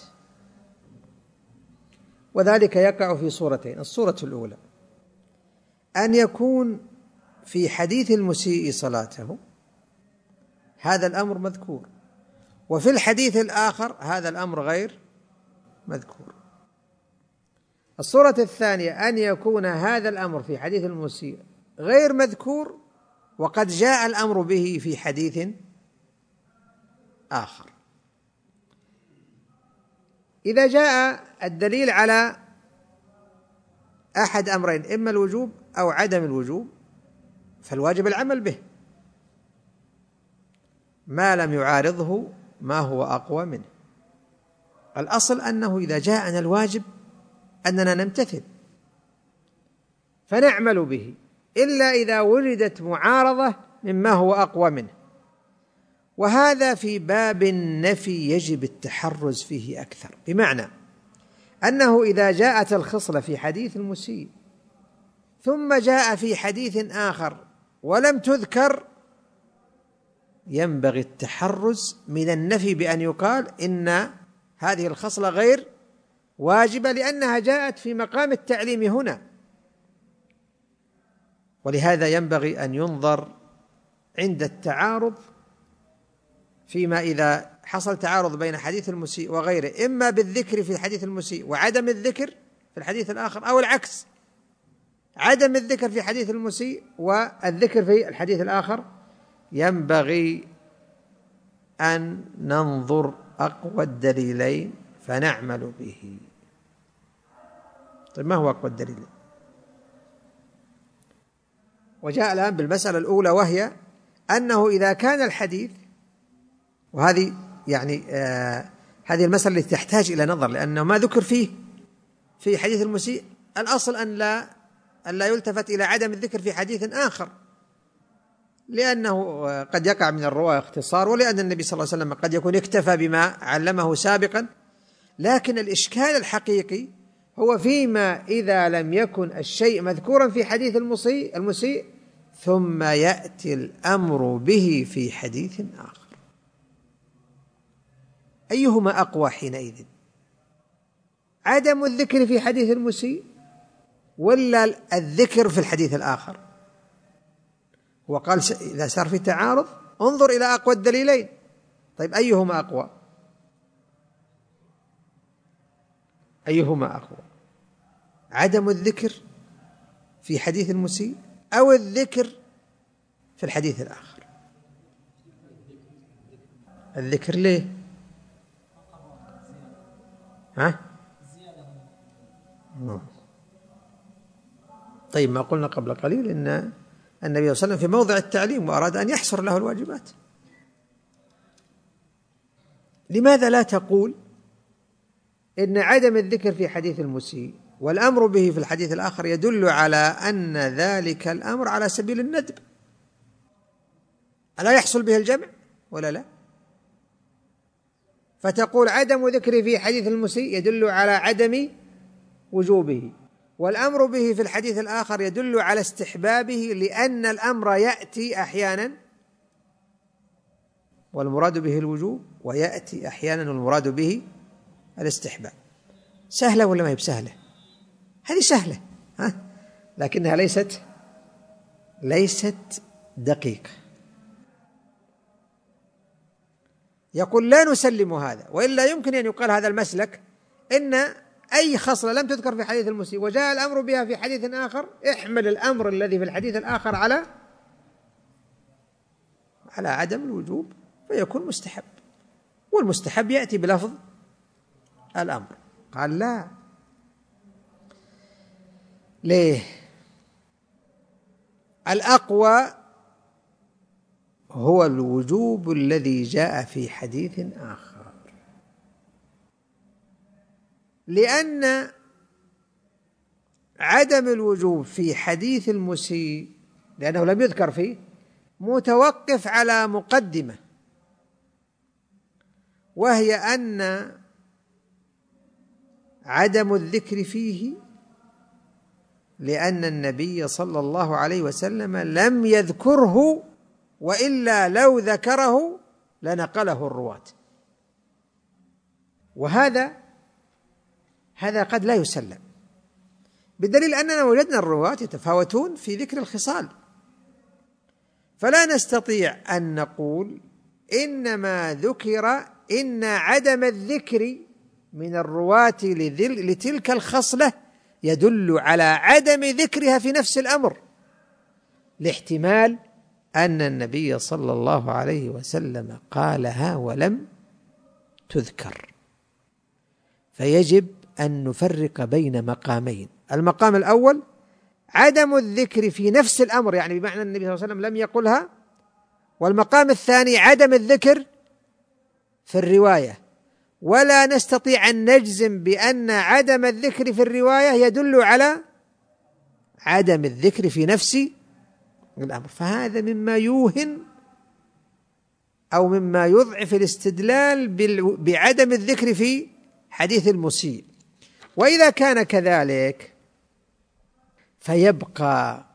وذلك يقع في صورتين: الصورة الأولى أن يكون في حديث المسيء صلاته هذا الأمر مذكور، وفي الحديث الآخر هذا الأمر غير مذكور. الصورة الثانية أن يكون هذا الأمر في حديث المسيء غير مذكور وقد جاء الأمر به في حديث آخر. إذا جاء الدليل على أحد أمرين، إما الوجوب أو عدم الوجوب، فالواجب العمل به ما لم يعارضه ما هو أقوى منه. الأصل أنه إذا جاءنا الواجب أننا نمتثل فنعمل به، إلا إذا وجدت معارضة مما هو أقوى منه، وهذا في باب النفي يجب التحرز فيه أكثر، بمعنى أنه إذا جاءت الخصلة في حديث المسيء ثم جاء في حديث آخر ولم تذكر ينبغي التحرز من النفي بأن يقال إن هذه الخصلة غير واجبة لأنها جاءت في مقام التعليم هنا. ولهذا ينبغي أن ينظر عند التعارض فيما إذا حصل تعارض بين حديث المسيء وغيره، إما بالذكر في الحديث المسيء وعدم الذكر في الحديث الآخر، أو العكس، عدم الذكر في حديث المسيء والذكر في الحديث الآخر. ينبغي أن ننظر أقوى الدليلين فنعمل به. طيب ما هو أقوى الدليلين؟ وجاء الآن بالمسألة الأولى، وهي أنه إذا كان الحديث، وهذه يعني آه هذه المسألة التي تحتاج إلى نظر، لأنه ما ذكر فيه في حديث المسيء الأصل أن لا أن لا يلتفت إلى عدم الذكر في حديث آخر، لأنه قد يقع من الرواة اختصار، ولأن النبي صلى الله عليه وسلم قد يكون اكتفى بما علمه سابقا. لكن الإشكال الحقيقي هو فيما إذا لم يكن الشيء مذكورا في حديث المسيء المسيء ثم يأتي الأمر به في حديث آخر، أيهما أقوى حينئذ؟ عدم الذكر في حديث المسيء ولا الذكر في الحديث الآخر؟ وقال إذا صار في تعارض انظر إلى أقوى الدليلين. طيب أيهما أقوى؟ أيهما أقوى؟ عدم الذكر في حديث المسيء أو الذكر في الحديث الآخر؟ الذكر ليه؟ ها؟ طيب ما قلنا قبل قليل إن النبي صلى الله عليه وسلم في موضع التعليم وأراد أن يحصر له الواجبات. لماذا لا تقول إن عدم الذكر في حديث المسيء والأمر به في الحديث الآخر يدل على أن ذلك الأمر على سبيل الندب، ألا يحصل به الجمع ولا لا؟ فتقول عدم ذكره في حديث المسيء يدل على عدم وجوبه، والأمر به في الحديث الآخر يدل على استحبابه، لأن الأمر يأتي أحيانا والمراد به الوجوب، ويأتي أحيانا والمراد به الاستحباب. سهلة ولا ما هي بسهلة؟ هذه سهلة، ها؟ لكنها ليست ليست دقيقة. يقول لا نسلم هذا، وإلا يمكن أن يقال هذا المسلك إن أي خصلة لم تذكر في حديث المسيء وجاء الأمر بها في حديث آخر، احمل الأمر الذي في الحديث الآخر على على عدم الوجوب فيكون مستحب، والمستحب يأتي بلفظ الأمر. قال لا. ليه؟ الأقوى هو الوجوب الذي جاء في حديث آخر، لأن عدم الوجوب في حديث المسيء لأنه لم يذكر فيه متوقف على مقدمة، وهي أن عدم الذكر فيه لأن النبي صلى الله عليه وسلم لم يذكره، وإلا لو ذكره لنقله الرواة. وهذا هذا قد لا يسلم، بدليل أننا وجدنا الرواة يتفاوتون في ذكر الخصال، فلا نستطيع أن نقول إنما ذكر إن عدم الذكر من الرواة لتلك الخصلة يدل على عدم ذكرها في نفس الأمر، لاحتمال أن النبي صلى الله عليه وسلم قالها ولم تذكر. فيجب أن نفرق بين مقامين: المقام الأول عدم الذكر في نفس الأمر، يعني بمعنى النبي صلى الله عليه وسلم لم يقلها، والمقام الثاني عدم الذكر في الرواية، ولا نستطيع أن نجزم بأن عدم الذكر في الرواية يدل على عدم الذكر في نفس الأمر. فهذا مما يوهن أو مما يضعف الاستدلال بعدم الذكر في حديث المسيء. وإذا كان كذلك فيبقى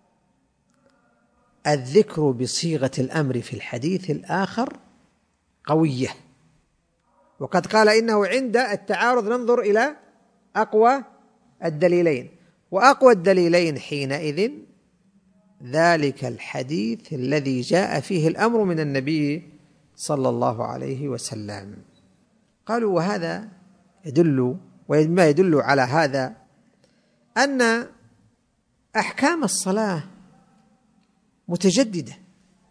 الذكر بصيغة الأمر في الحديث الآخر قوية، وقد قال إنه عند التعارض ننظر إلى أقوى الدليلين، وأقوى الدليلين حينئذ ذلك الحديث الذي جاء فيه الأمر من النبي صلى الله عليه وسلم. قالوا وهذا يدل، وما يدل على هذا أن أحكام الصلاة متجددة.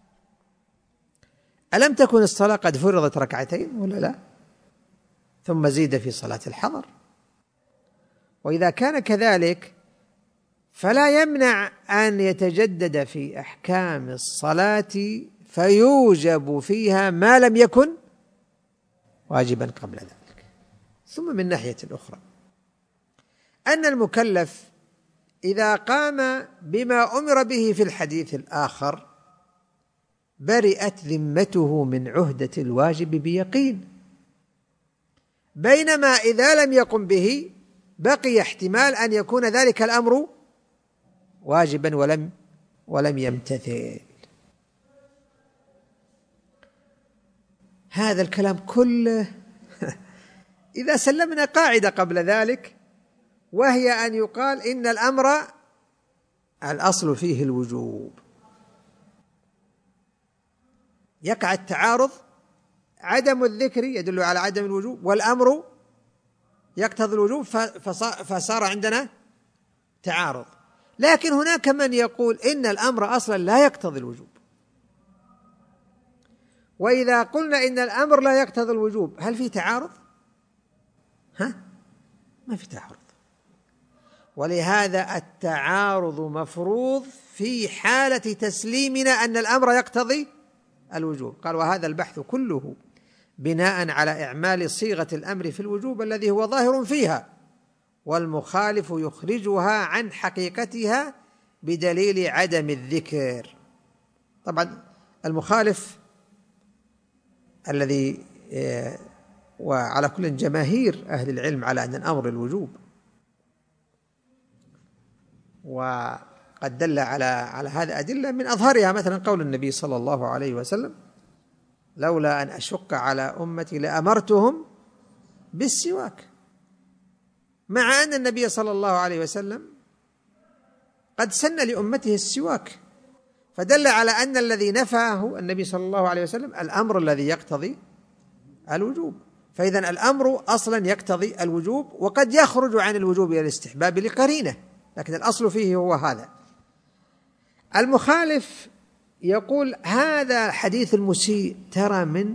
ألم تكن الصلاة قد فرضت ركعتين ولا لا؟ ثم زيد في صلاة الحضر. وإذا كان كذلك فلا يمنع أن يتجدد في أحكام الصلاة فيوجب فيها ما لم يكن واجبا قبل ذلك. ثم من ناحية أخرى أن المكلف إذا قام بما أمر به في الحديث الآخر برئت ذمته من عهدة الواجب بيقين، بينما إذا لم يقم به بقي احتمال أن يكون ذلك الأمر واجبا ولم ولم يمتثل. هذا الكلام كله إذا سلمنا قاعدة قبل ذلك، وهي أن يقال إن الأمر الأصل فيه الوجوب. يقع التعارض، عدم الذكر يدل على عدم الوجوب والأمر يقتضي الوجوب، فصار عندنا تعارض. لكن هناك من يقول إن الأمر أصلا لا يقتضي الوجوب، وإذا قلنا إن الأمر لا يقتضي الوجوب هل في تعارض؟ ها؟ ما في تعارض. ولهذا التعارض مفروض في حالة تسليمنا أن الأمر يقتضي الوجوب. قال وهذا البحث كله بناء على إعمال صيغة الأمر في الوجوب الذي هو ظاهر فيها، والمخالف يخرجها عن حقيقتها بدليل عدم الذكر. طبعا المخالف الذي وعلى كل جماهير أهل العلم على أن الأمر الوجوب، وقد دل على على هذا أدلة من أظهرها مثلا قول النبي صلى الله عليه وسلم لولا أن أشق على أمتي لأمرتهم بالسواك، مع أن النبي صلى الله عليه وسلم قد سن لأمته السواك، فدل على أن الذي نفاه النبي صلى الله عليه وسلم الأمر الذي يقتضي الوجوب. فإذا الأمر أصلا يقتضي الوجوب، وقد يخرج عن الوجوب إلى الاستحباب لقرينة، لكن الأصل فيه هو هذا. المخالف يقول هذا حديث المسيء ترى من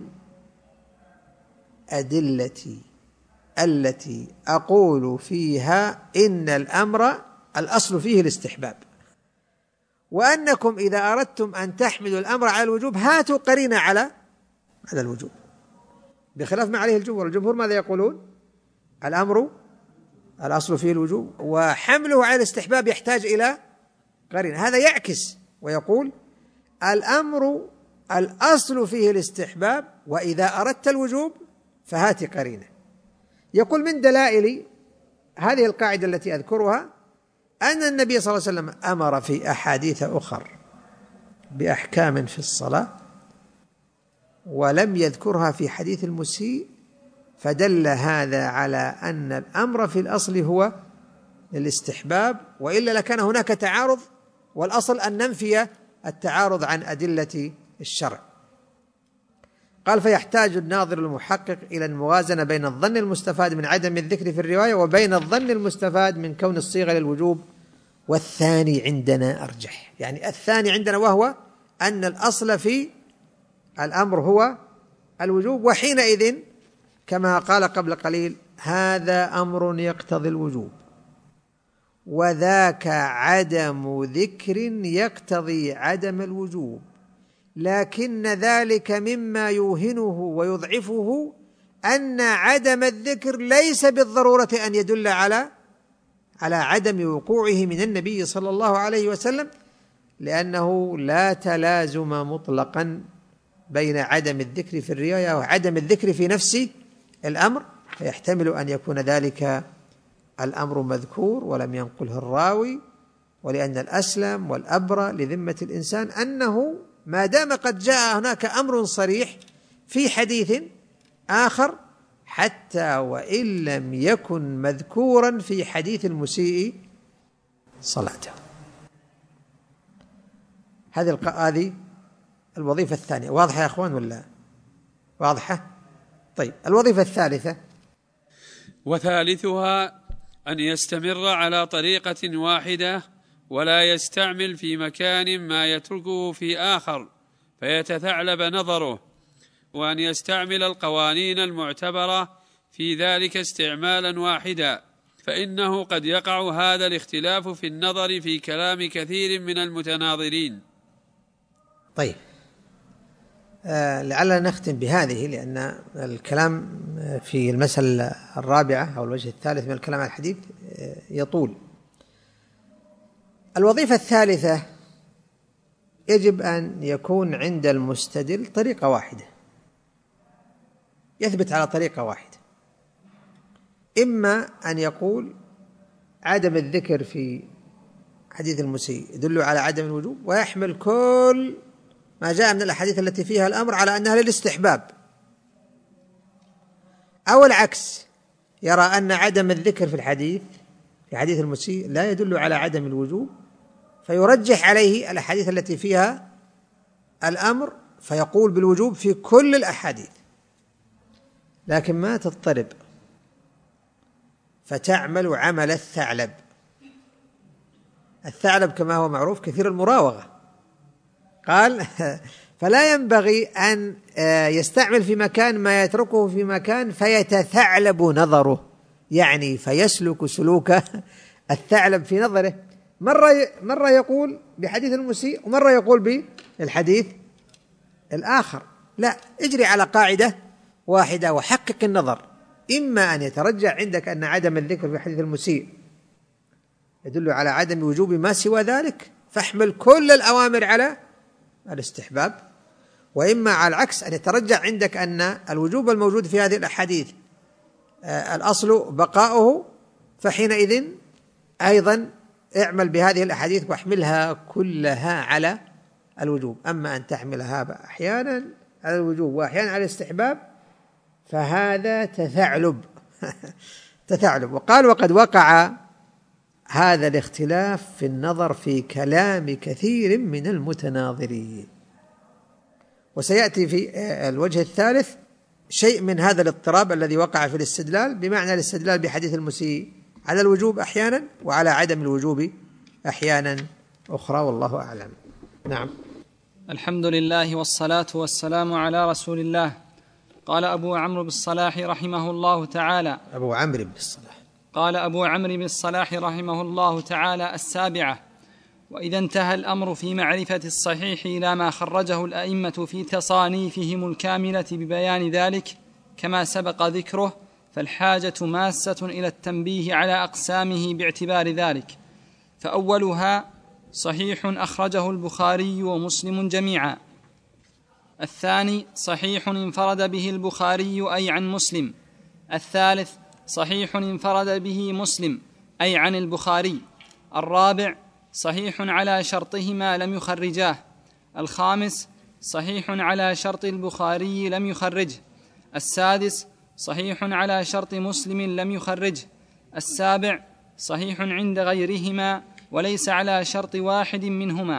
أدلتي التي أقول فيها إن الأمر الأصل فيه الاستحباب، وأنكم إذا أردتم أن تحملوا الأمر على الوجوب هاتوا قرينة على على الوجوب، بخلاف ما عليه الجمهور. الجمهور ماذا يقولون؟ الأمر الأصل فيه الوجوب، وحمله على الاستحباب يحتاج إلى قرينة. هذا يعكس ويقول الأمر الأصل فيه الاستحباب، وإذا أردت الوجوب فهات قرينة. يقول من دلائل هذه القاعدة التي أذكرها أن النبي صلى الله عليه وسلم أمر في أحاديث أخر بأحكام في الصلاة ولم يذكرها في حديث المسيء، فدل هذا على أن الأمر في الأصل هو الاستحباب، وإلا لكان هناك تعارض، والأصل أن ننفي التعارض عن أدلة الشرع. قال: فيحتاج الناظر المحقق إلى الموازنة بين الظن المستفاد من عدم الذكر في الرواية وبين الظن المستفاد من كون الصيغة للوجوب، والثاني عندنا أرجح. يعني الثاني عندنا وهو أن الأصل في الأمر هو الوجوب، وحينئذ كما قال قبل قليل: هذا أمر يقتضي الوجوب، وذاك عدم ذكر يقتضي عدم الوجوب، لكن ذلك مما يوهنه ويضعفه أن عدم الذكر ليس بالضرورة أن يدل على على عدم وقوعه من النبي صلى الله عليه وسلم، لأنه لا تلازم مطلقا بين عدم الذكر في الرواية وعدم الذكر في نفس الأمر، فيحتمل أن يكون ذلك الأمر مذكور ولم ينقله الراوي، ولأن الأسلم والأبرى لذمة الإنسان أنه ما دام قد جاء هناك أمر صريح في حديث آخر حتى وإن لم يكن مذكورا في حديث المسيء صلاته. هذه هذه الوظيفة الثانية. واضحة يا أخوان ولا واضحة؟ طيب، الوظيفة الثالثة. وثالثها أن يستمر على طريقة واحدة ولا يستعمل في مكان ما يتركه في آخر فيتثعلب نظره، وأن يستعمل القوانين المعتبرة في ذلك استعمالا واحدا، فإنه قد يقع هذا الاختلاف في النظر في كلام كثير من المتناظرين. طيب، آه لعلنا نختم بهذه، لأن الكلام في المسألة الرابعة أو الوجه الثالث من الكلام عن الحديث آه يطول. الوظيفة الثالثة: يجب أن يكون عند المستدل طريقة واحدة، يثبت على طريقة واحدة، إما أن يقول عدم الذكر في حديث المسيء يدل على عدم الوجوب، ويحمل كل ما جاء من الأحاديث التي فيها الأمر على أنها للاستحباب، أو العكس، يرى أن عدم الذكر في الحديث في حديث المسيء لا يدل على عدم الوجوب، فيرجح عليه الأحاديث التي فيها الأمر فيقول بالوجوب في كل الأحاديث، لكن ما تضطرب فتعمل عمل الثعلب. الثعلب كما هو معروف كثير المراوغة، قال: فلا ينبغي أن يستعمل في مكان ما يتركه في مكان فيتثعلب نظره، يعني فيسلك سلوك الثعلب في نظره، مرة مرة يقول بحديث المسيء ومرة يقول بالحديث الآخر. لا، اجري على قاعدة واحدة وحقق النظر، إما أن يترجع عندك أن عدم الذكر في حديث المسيء يدل على عدم وجوب ما سوى ذلك فاحمل كل الأوامر على الاستحباب، وإما على العكس أن يترجع عندك أن الوجوب الموجود في هذه الأحاديث الأصل بقاؤه، فحينئذ أيضا اعمل بهذه الأحاديث واحملها كلها على الوجوب. أما أن تحملها أحيانا على الوجوب وأحيانا على الاستحباب فهذا تثعلب تثعلب. وقال: وقد وقع هذا الاختلاف في النظر في كلام كثير من المتناظرين. وسيأتي في الوجه الثالث شيء من هذا الاضطراب الذي وقع في الاستدلال، بمعنى الاستدلال بحديث المسيء على الوجوب أحيانا وعلى عدم الوجوب أحيانا أخرى، والله أعلم. نعم. الحمد لله والصلاة والسلام على رسول الله. قال أبو عمرو بن الصلاح رحمه الله تعالى أبو عمرو بن الصلاح قال أبو عمرو بن الصلاح رحمه الله تعالى: السابعة: وإذا انتهى الأمر في معرفة الصحيح إلى ما خرجه الأئمة في تصانيفهم الكاملة ببيان ذلك كما سبق ذكره، فالحاجة ماسة إلى التنبيه على أقسامه باعتبار ذلك. فأولها صحيح أخرجه البخاري ومسلم جميعا. الثاني صحيح انفرد به البخاري أي عن مسلم. الثالث صحيح انفرد به مسلم أي عن البخاري. الرابع صحيح على شرطهما لم يخرجاه. الخامس صحيح على شرط البخاري لم يخرجه. السادس صحيح على شرط مسلم لم يخرجه. السابع صحيح عند غيرهما وليس على شرط واحد منهما.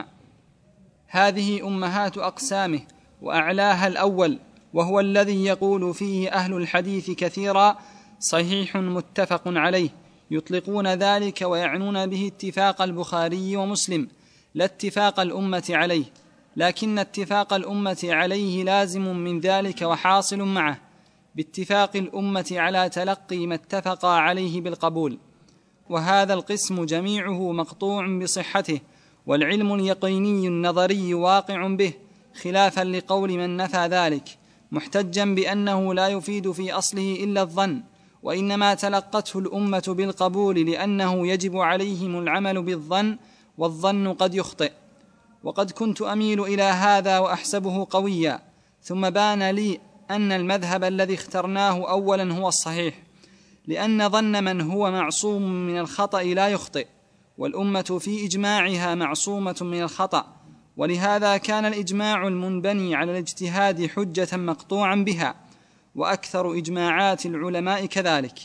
هذه أمهات أقسامه، وأعلاها الأول، وهو الذي يقول فيه أهل الحديث كثيرا صحيح متفق عليه، يطلقون ذلك ويعنون به اتفاق البخاري ومسلم لا اتفاق الأمة عليه، لكن اتفاق الأمة عليه لازم من ذلك وحاصل معه باتفاق الأمة على تلقي ما اتفقا عليه بالقبول. وهذا القسم جميعه مقطوع بصحته، والعلم اليقيني النظري واقع به، خلافا لقول من نفى ذلك، محتجا بأنه لا يفيد في أصله إلا الظن، وإنما تلقته الأمة بالقبول لأنه يجب عليهم العمل بالظن، والظن قد يخطئ. وقد كنت أميل إلى هذا وأحسبه قويا، ثم بان لي أن المذهب الذي اخترناه أولا هو الصحيح، لأن ظن من هو معصوم من الخطأ لا يخطئ، والأمة في إجماعها معصومة من الخطأ، ولهذا كان الإجماع المنبني على الاجتهاد حجة مقطوعا بها، وأكثر إجماعات العلماء كذلك.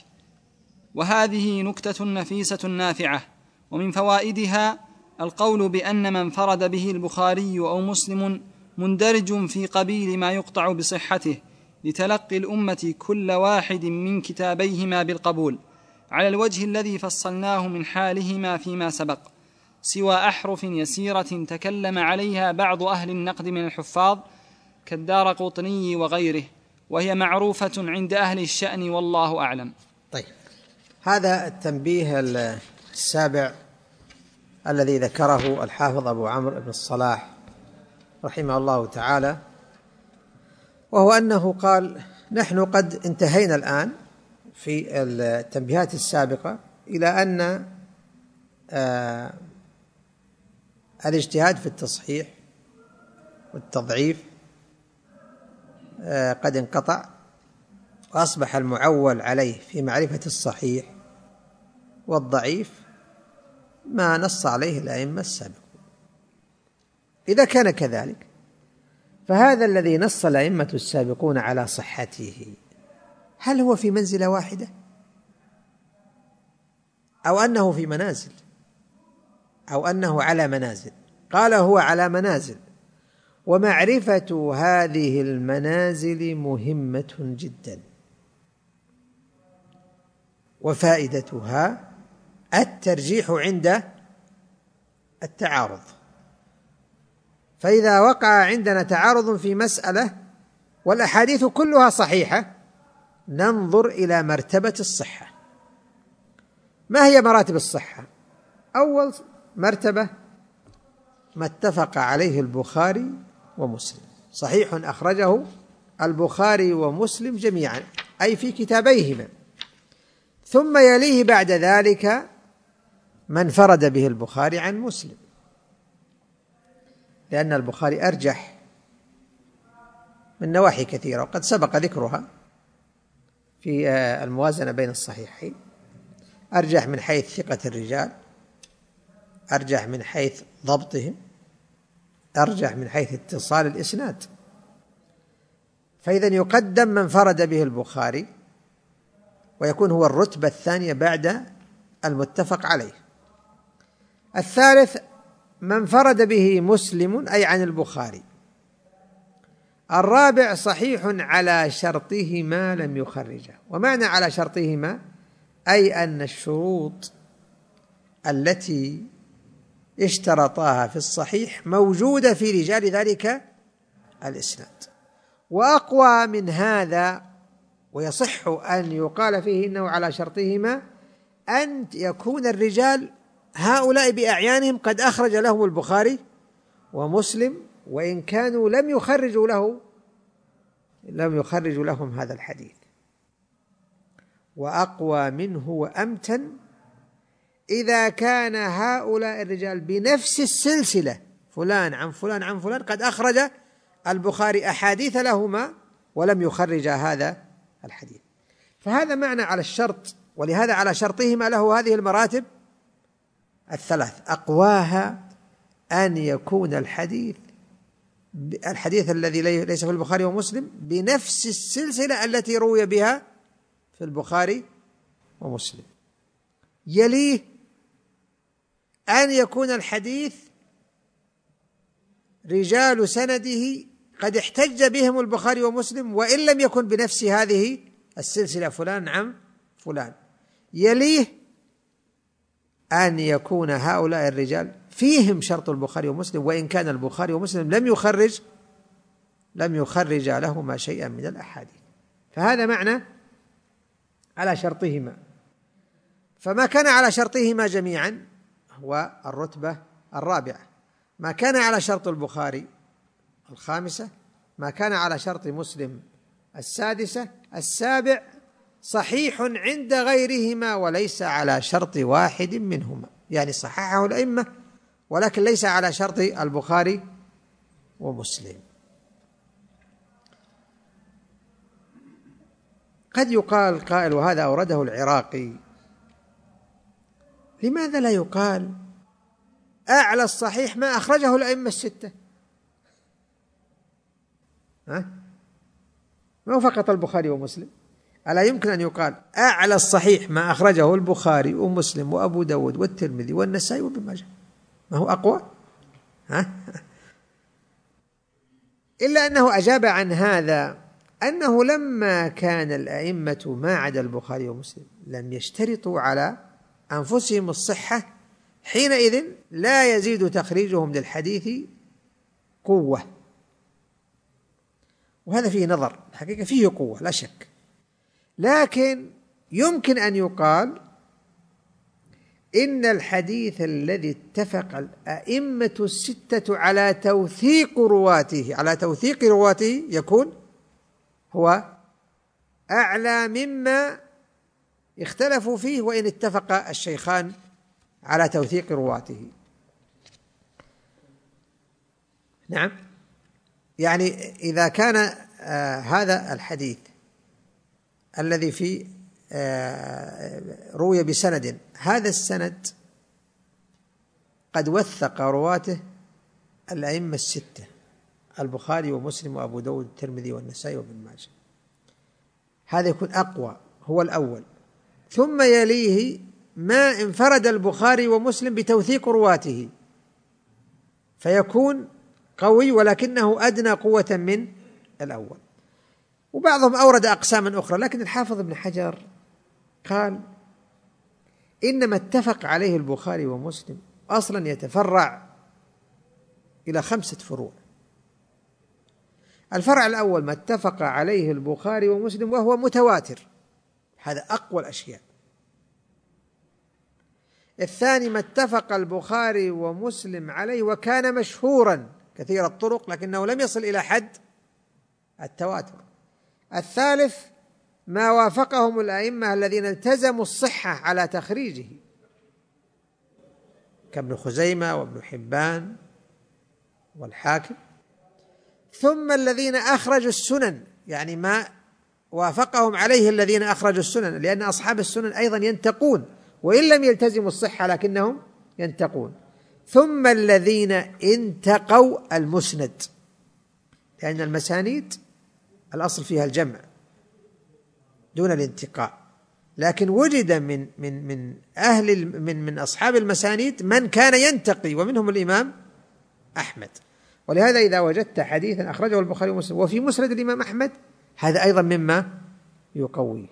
وهذه نكتة نفيسة نافعة، ومن فوائدها القول بأن من فرد به البخاري أو مسلم مندرج في قبيل ما يقطع بصحته لتلقي الأمة كل واحد من كتابيهما بالقبول، على الوجه الذي فصلناه من حالهما فيما سبق، سوى أحرف يسيرة تكلم عليها بعض أهل النقد من الحفاظ كالدارقطني وغيره، وهي معروفة عند أهل الشأن والله أعلم. طيب، هذا التنبيه السابع الذي ذكره الحافظ أبو عمرو بن الصلاح رحمه الله تعالى، وهو أنه قال: نحن قد انتهينا الآن في التنبيهات السابقة إلى أن آه الاجتهاد في التصحيح والتضعيف آه قد انقطع، وأصبح المعول عليه في معرفة الصحيح والضعيف ما نص عليه الأئمة السابقون. إذا كان كذلك، فهذا الذي نص الأئمة السابقون على صحته هل هو في منزلة واحدة أو أنه في منازل أو أنه على منازل؟ قال هو على منازل، ومعرفة هذه المنازل مهمة جدا، وفائدتها الترجيح عند التعارض. فإذا وقع عندنا تعارض في مسألة والأحاديث كلها صحيحة، ننظر إلى مرتبة الصحة. ما هي مراتب الصحة؟ أول مرتبة ما اتفق عليه البخاري ومسلم، صحيح أخرجه البخاري ومسلم جميعا، أي في كتابيهما. ثم يليه بعد ذلك من فرد به البخاري عن مسلم، لأن البخاري أرجح من نواحي كثيرة، وقد سبق ذكرها في الموازنة بين الصحيحين. أرجح من حيث ثقة الرجال، أرجح من حيث ضبطهم، أرجح من حيث اتصال الإسناد. فإذا يقدم من فرد به البخاري، ويكون هو الرتبة الثانية بعد المتفق عليه. الثالث من فرد به مسلم أي عن البخاري. الرابع صحيح على شرطهما لم يخرجه. ومعنى على شرطهما أي أن الشروط التي اشترطاها في الصحيح موجودة في رجال ذلك الإسناد. وأقوى من هذا ويصح أن يقال فيه إنه على شرطهما أن يكون الرجال هؤلاء بأعيانهم قد أخرج لهم البخاري ومسلم، وإن كانوا لم يخرجوا له لم يخرجوا لهم هذا الحديث. وأقوى منه وأمتن إذا كان هؤلاء الرجال بنفس السلسلة فلان عن فلان عن فلان قد أخرج البخاري أحاديث لهما ولم يخرج هذا الحديث. فهذا معنى على الشرط، ولهذا على شرطهما له هذه المراتب الثلاث. أقواها أن يكون الحديث الحديث الذي ليس في البخاري ومسلم بنفس السلسلة التي روي بها في البخاري ومسلم. يليه أن يكون الحديث رجال سنده قد احتج بهم البخاري ومسلم وإن لم يكن بنفس هذه السلسلة، فلان عن فلان. يليه أن يكون هؤلاء الرجال فيهم شرط البخاري ومسلم، وإن كان البخاري ومسلم لم يخرج لم يخرج لهما شيئا من الأحاديث. فهذا معنى على شرطهما. فما كان على شرطهما جميعا هو الرتبة الرابعة، ما كان على شرط البخاري الخامسة، ما كان على شرط مسلم السادسة، السابع صحيح عند غيرهما وليس على شرط واحد منهما، يعني صححه الأئمة ولكن ليس على شرط البخاري ومسلم. قد يقال قائل، وهذا أورده العراقي، لماذا لا يقال أعلى الصحيح ما أخرجه الأئمة الستة؟ ها؟ ما هو فقط البخاري ومسلم، ألا يمكن أن يقال أعلى الصحيح ما أخرجه البخاري ومسلم وأبو داود والترمذي والنسائي وابن ماجه؟ ما هو أقوى؟ ها؟ إلا أنه أجاب عن هذا أنه لما كان الأئمة ما عدا البخاري ومسلم لم يشترطوا على أنفسهم الصحة، حينئذ لا يزيد تخريجهم للحديث قوة. وهذا فيه نظر، الحقيقة فيه قوة لا شك، لكن يمكن أن يقال إن الحديث الذي اتفق الأئمة الستة على توثيق رواته على توثيق رواته يكون هو أعلى مما اختلفوا فيه وإن اتفق الشيخان على توثيق رواته. نعم، يعني إذا كان آه هذا الحديث الذي فيه آه روي بسند، هذا السند قد وثق رواته الأئمة الستة البخاري ومسلم وأبو داود والترمذي والنسائي وابن ماجه، هذا يكون أقوى، هو الأول. ثم يليه ما انفرد البخاري ومسلم بتوثيق رواته فيكون قوي ولكنه أدنى قوة من الأول. وبعضهم أورد أقساما أخرى، لكن الحافظ ابن حجر قال إنما اتفق عليه البخاري ومسلم أصلا يتفرع إلى خمسة فروع. الفرع الأول ما اتفق عليه البخاري ومسلم وهو متواتر، هذا أقوى الأشياء. الثاني ما اتفق البخاري ومسلم عليه وكان مشهورا كثير الطرق لكنه لم يصل إلى حد التواتر. الثالث ما وافقهم الأئمة الذين التزموا الصحة على تخريجه كابن خزيمة وابن حبان والحاكم. ثم الذين أخرجوا السنن، يعني ما وافقهم عليه الذين أخرجوا السنن، لأن أصحاب السنن أيضا ينتقون وإن لم يلتزموا الصحة لكنهم ينتقون. ثم الذين انتقوا المسند، لأن المسانيد الأصل فيها الجمع دون الانتقاء، لكن وجد من من من أهل من من أصحاب المسانيد من كان ينتقي ومنهم الإمام أحمد. ولهذا إذا وجدت حديثا أخرجه البخاري ومسلم وفي مسند الإمام أحمد هذا أيضا مما يقويه.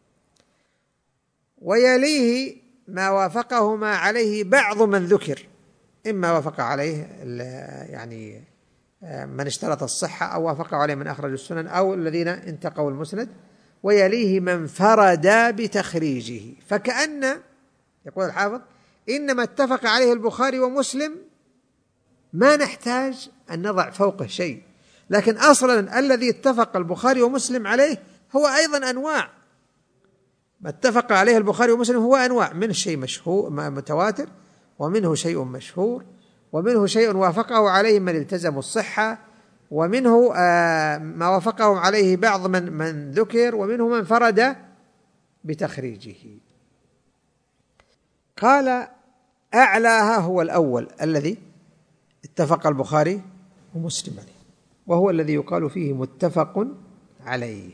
ويليه ما وافقهما عليه بعض من ذكر، إما وافق عليه يعني من اشترط الصحة أو وافق عليه من أخرج السنن أو الذين انتقوا المسند. ويليه من فرد بتخريجه، فكأن يقول الحافظ إنما اتفق عليه البخاري ومسلم ما نحتاج أن نضع فوقه شيء، لكن أصلا الذي اتفق البخاري ومسلم عليه هو أيضا أنواع. ما اتفق عليه البخاري ومسلم هو أنواع، منه شيء مشهور متواتر، ومنه شيء مشهور، ومنه شيء وافقه عليه من التزموا الصحة، ومنه ما وافقهم عليه بعض من من ذكر، ومنه من فرد بتخريجه. قال أعلاها هو الأول الذي اتفق البخاري ومسلم عليه، وهو الذي يقال فيه متفق عليه.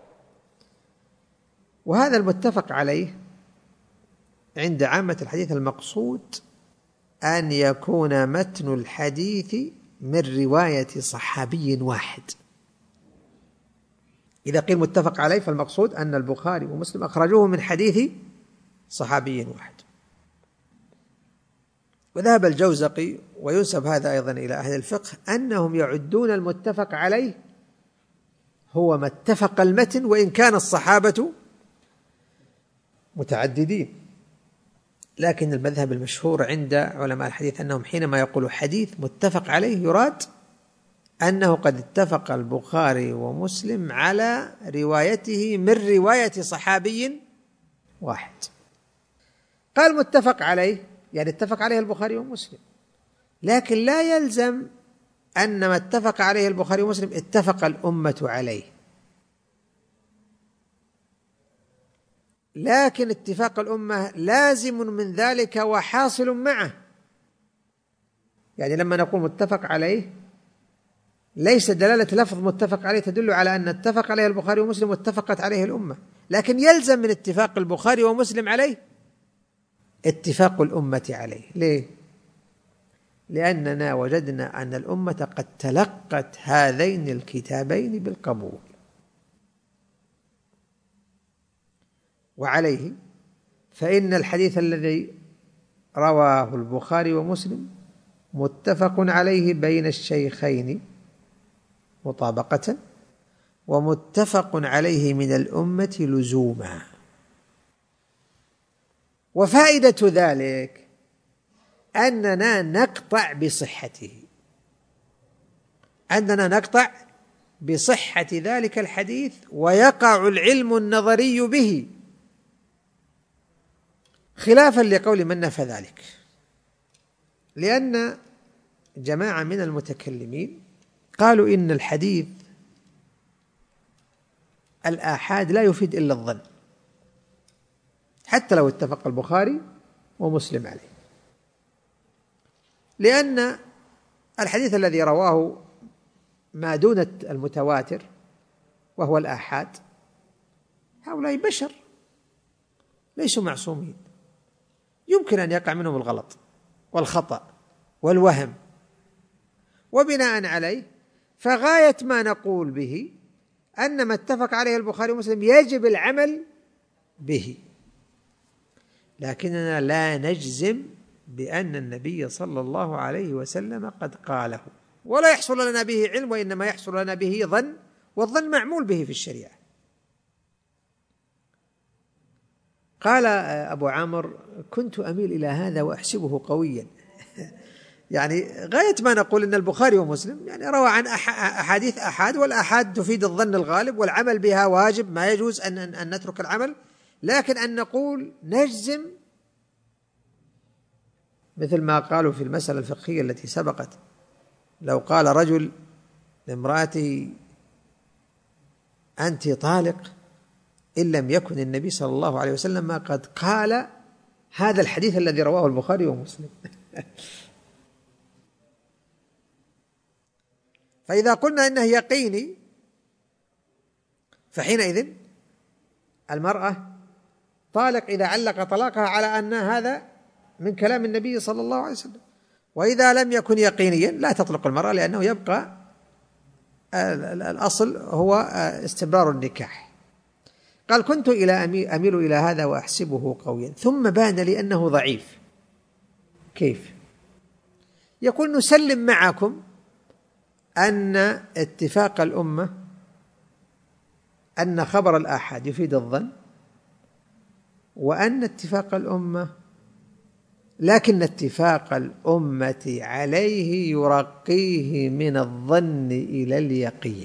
وهذا المتفق عليه عند عامة الحديث المقصود أن يكون متن الحديث من رواية صحابي واحد. إذا قيل متفق عليه فالمقصود أن البخاري ومسلم أخرجوه من حديث صحابي واحد. وذهب الجوزقي وينسب هذا أيضا إلى أهل الفقه أنهم يعدون المتفق عليه هو ما اتفق المتن وإن كان الصحابة متعددين. لكن المذهب المشهور عند علماء الحديث أنهم حينما يقولوا حديث متفق عليه يراد أنه قد اتفق البخاري ومسلم على روايته من رواية صحابي واحد. قال متفق عليه يعني اتفق عليه البخاري ومسلم، لكن لا يلزم أن ما اتفق عليه البخاري ومسلم اتفق الأمة عليه، لكن اتفاق الأمة لازم من ذلك وحاصل معه. يعني لما نقول متفق عليه ليس دلالة لفظ متفق عليه تدل على أن اتفق عليه البخاري ومسلم واتفقت عليه الأمة، لكن يلزم من اتفاق البخاري ومسلم عليه اتفاق الأمة عليه. ليه؟ لأننا وجدنا أن الأمة قد تلقت هذين الكتابين بالقبول. وعليه فإن الحديث الذي رواه البخاري ومسلم متفق عليه بين الشيخين مطابقة، ومتفق عليه من الأمة لزوما. وفائدة ذلك أننا نقطع بصحته، أننا نقطع بصحة ذلك الحديث ويقع العلم النظري به، خلافا لقول من نفى ذلك. لأن جماعة من المتكلمين قالوا إن الحديث الآحاد لا يفيد إلا الظن حتى لو اتفق البخاري ومسلم عليه، لأن الحديث الذي رواه ما دون المتواتر وهو الآحاد هؤلاء بشر ليسوا معصومين، يمكن أن يقع منهم الغلط والخطأ والوهم، وبناء عليه فغاية ما نقول به أن ما اتفق عليه البخاري ومسلم يجب العمل به، لكننا لا نجزم بأن النبي صلى الله عليه وسلم قد قاله، ولا يحصل لنا به علم، وإنما يحصل لنا به ظن، والظن معمول به في الشريعة. قال أبو عامر: كنت أميل إلى هذا وأحسبه قويا. يعني غاية ما نقول أن البخاري ومسلم يعني روى عن أحاديث أحاد، والأحاد تفيد الظن الغالب والعمل بها واجب، ما يجوز أن, أن نترك العمل، لكن أن نقول نجزم مثل ما قالوا في المسألة الفقهية التي سبقت، لو قال رجل لامرأته أنت طالق إن لم يكن النبي صلى الله عليه وسلم قد قال هذا الحديث الذي رواه البخاري ومسلم. فإذا قلنا إنه يقيني فحينئذ المرأة طالق إذا علق طلاقها على أن هذا من كلام النبي صلى الله عليه وسلم، وإذا لم يكن يقينيا لا تطلق المرأة، لأنه يبقى الأصل هو استمرار النكاح. قال: كنت إلى أميل إلى هذا وأحسبه قويا، ثم بان لي أنه ضعيف. كيف؟ يقول: نسلم معكم أن اتفاق الأمة أن خبر الآحاد يفيد الظن، وأن اتفاق الأمة لكن اتفاق الأمة عليه يرقيه من الظن إلى اليقين،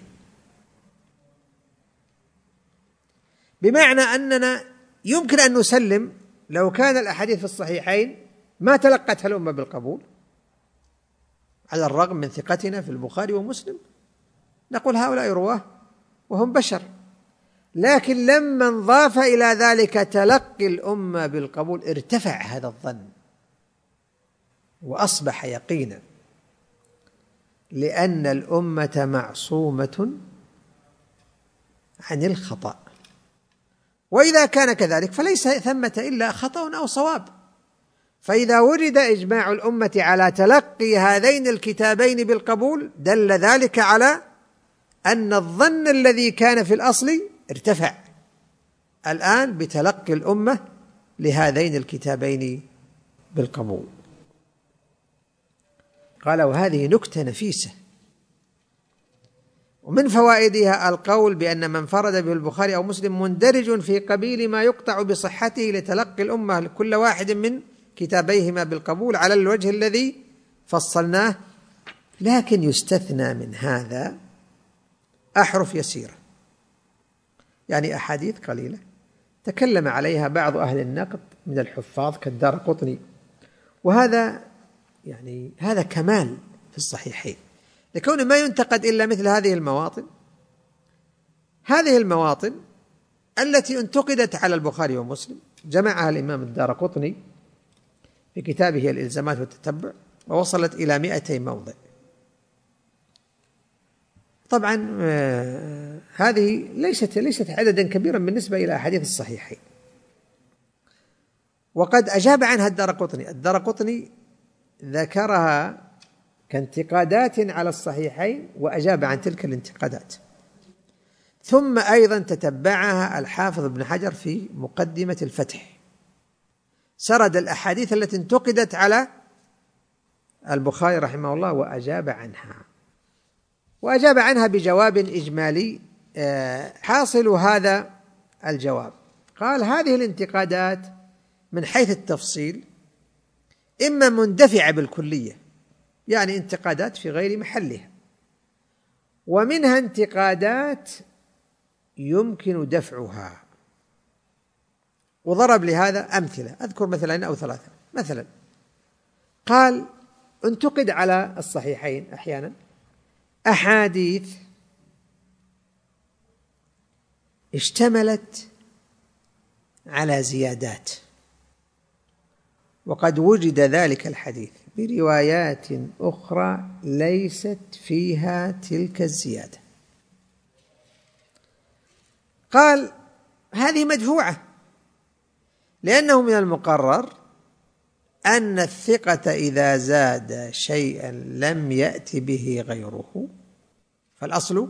بمعنى أننا يمكن أن نسلم لو كان الأحاديث في الصحيحين ما تلقتها الأمة بالقبول على الرغم من ثقتنا في البخاري ومسلم، نقول هؤلاء رواه وهم بشر، لكن لما انضاف إلى ذلك تلقي الأمة بالقبول ارتفع هذا الظن وأصبح يقينا، لأن الأمة معصومة عن الخطأ، وإذا كان كذلك فليس ثمة إلا خطأ أو صواب. فإذا وجد إجماع الأمة على تلقي هذين الكتابين بالقبول دل ذلك على أن الظن الذي كان في الأصل ارتفع الآن بتلقي الأمة لهذين الكتابين بالقبول. قال: وهذه نكتة نفيسة، ومن فوائدها القول بأن من فرد به البخاري أو مسلم مندرج في قبيل ما يقطع بصحته لتلقي الأمة لكل واحد من كتابيهما بالقبول على الوجه الذي فصلناه، لكن يستثنى من هذا أحرف يسيرة، يعني أحاديث قليلة تكلم عليها بعض أهل النقد من الحفاظ كالدارقطني، وهذا يعني هذا كمال في الصحيحين، لكون ما ينتقد إلا مثل هذه المواطن. هذه المواطن التي انتقدت على البخاري ومسلم جمعها الإمام الدارقطني في كتابه الإلزامات والتتبع، ووصلت إلى مئتي موضع. طبعا آه هذه ليست ليست عددا كبيرا بالنسبة إلى أحاديث الصحيحين، وقد أجاب عنها الدارقطني. الدارقطني ذكرها كانتقادات على الصحيحين وأجاب عن تلك الانتقادات. ثم أيضا تتبعها الحافظ ابن حجر في مقدمة الفتح، سرد الأحاديث التي انتقدت على البخاري رحمه الله وأجاب عنها، وأجاب عنها بجواب إجمالي. حاصل هذا الجواب قال: هذه الانتقادات من حيث التفصيل إما مندفعة بالكلية، يعني انتقادات في غير محلها، ومنها انتقادات يمكن دفعها، وضرب لهذا أمثلة، أذكر مثلين أو ثلاثة. مثلا قال: انتقد على الصحيحين أحيانا أحاديث اشتملت على زيادات، وقد وجد ذلك الحديث بروايات أخرى ليست فيها تلك الزيادة. قال: هذه مدفوعة، لأنه من المقرر أن الثقة إذا زاد شيئا لم يأت به غيره فالأصل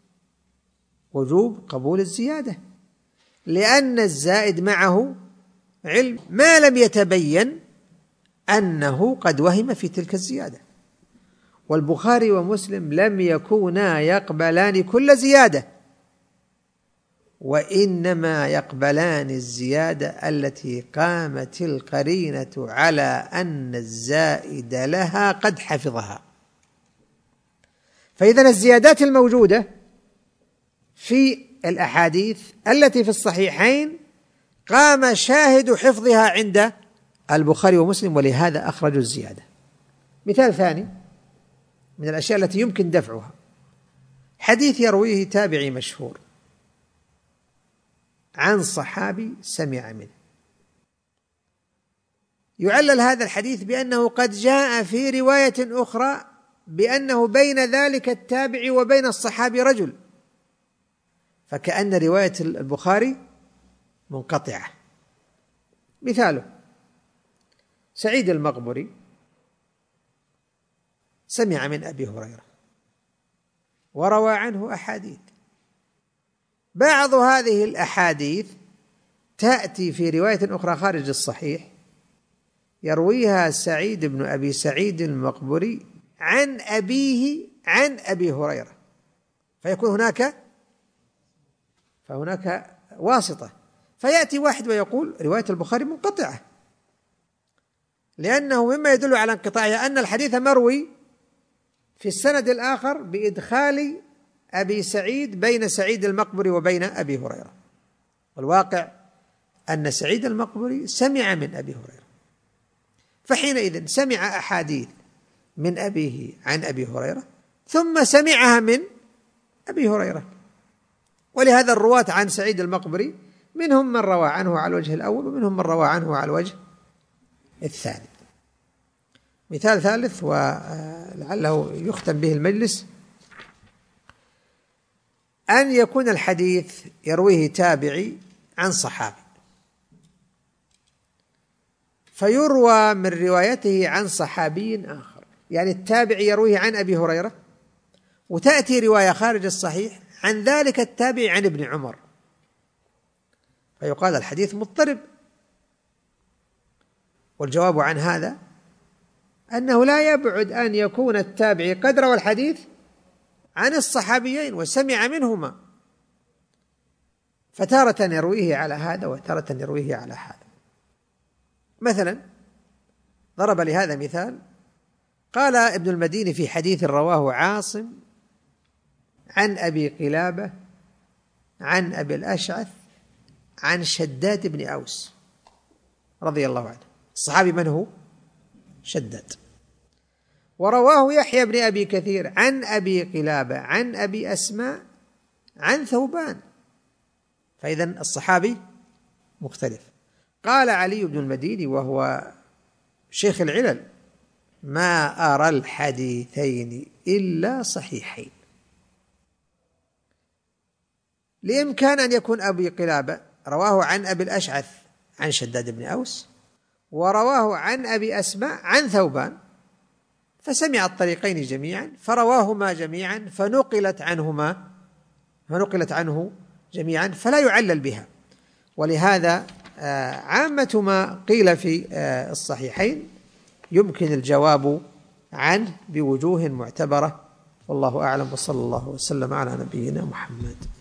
وجوب قبول الزيادة، لأن الزائد معه علم ما لم يتبين أنه قد وهم في تلك الزيادة. والبخاري ومسلم لم يكونا يقبلان كل زيادة، وإنما يقبلان الزيادة التي قامت القرينة على أن الزائد لها قد حفظها. فإذن الزيادات الموجودة في الأحاديث التي في الصحيحين قام شاهد حفظها عند البخاري ومسلم، ولهذا أخرجوا الزيادة. مثال ثاني من الأشياء التي يمكن دفعها: حديث يرويه تابعي مشهور عن صحابي سمع منه، يعلل هذا الحديث بأنه قد جاء في رواية أخرى بأنه بين ذلك التابعي وبين الصحابي رجل، فكأن رواية البخاري منقطعة. مثاله: سعيد المقبري سمع من أبي هريرة وروى عنه أحاديث، بعض هذه الأحاديث تأتي في رواية أخرى خارج الصحيح يرويها سعيد بن أبي سعيد المقبري عن أبيه عن أبي هريرة، فيكون هناك فهناك واسطة، فيأتي واحد ويقول رواية البخاري منقطعة، لأنه مما يدل على انقطاعها أن الحديث مروي في السند الآخر بإدخال أبي سعيد بين سعيد المقبري وبين أبي هريرة، والواقع أن سعيد المقبري سمع من أبي هريرة، فحينئذ سمع أحاديث من أبيه عن أبي هريرة ثم سمعها من أبي هريرة، ولهذا الرواة عن سعيد المقبري منهم من روى عنه على الوجه الأول ومنهم من روى عنه على الوجه الثاني. مثال ثالث ولعله يختم به المجلس: أن يكون الحديث يرويه تابعي عن صحابي، فيروى من روايته عن صحابي آخر، يعني التابعي يرويه عن أبي هريرة وتأتي رواية خارج الصحيح عن ذلك التابعي عن ابن عمر، فيقال الحديث مضطرب. والجواب عن هذا أنه لا يبعد أن يكون التابعي قد روى الحديث عن الصحابيين وسمع منهما، فتارة يرويه على هذا وتارة يرويه على هذا. مثلا ضرب لهذا مثال، قال ابن المديني في حديث رواه عاصم عن أبي قلابة عن أبي الأشعث عن شداد بن أوس رضي الله عنه. الصحابي من هو؟ شداد. ورواه يحيى بن أبي كثير عن أبي قلابة عن أبي أسماء عن ثوبان، فإذن الصحابي مختلف. قال علي بن المديني وهو شيخ العلل: ما أرى الحديثين إلا صحيحين، لإمكان أن يكون أبي قلابة رواه عن أبي الأشعث عن شداد بن أوس ورواه عن أبي أسماء عن ثوبان، فسمع الطريقين جميعا فرواهما جميعا فنقلت عنهما فنقلت عنه جميعا فلا يعلل بها. ولهذا عامة ما قيل في الصحيحين يمكن الجواب عنه بوجوه معتبرة، والله أعلم، وصلى الله وسلم على نبينا محمد.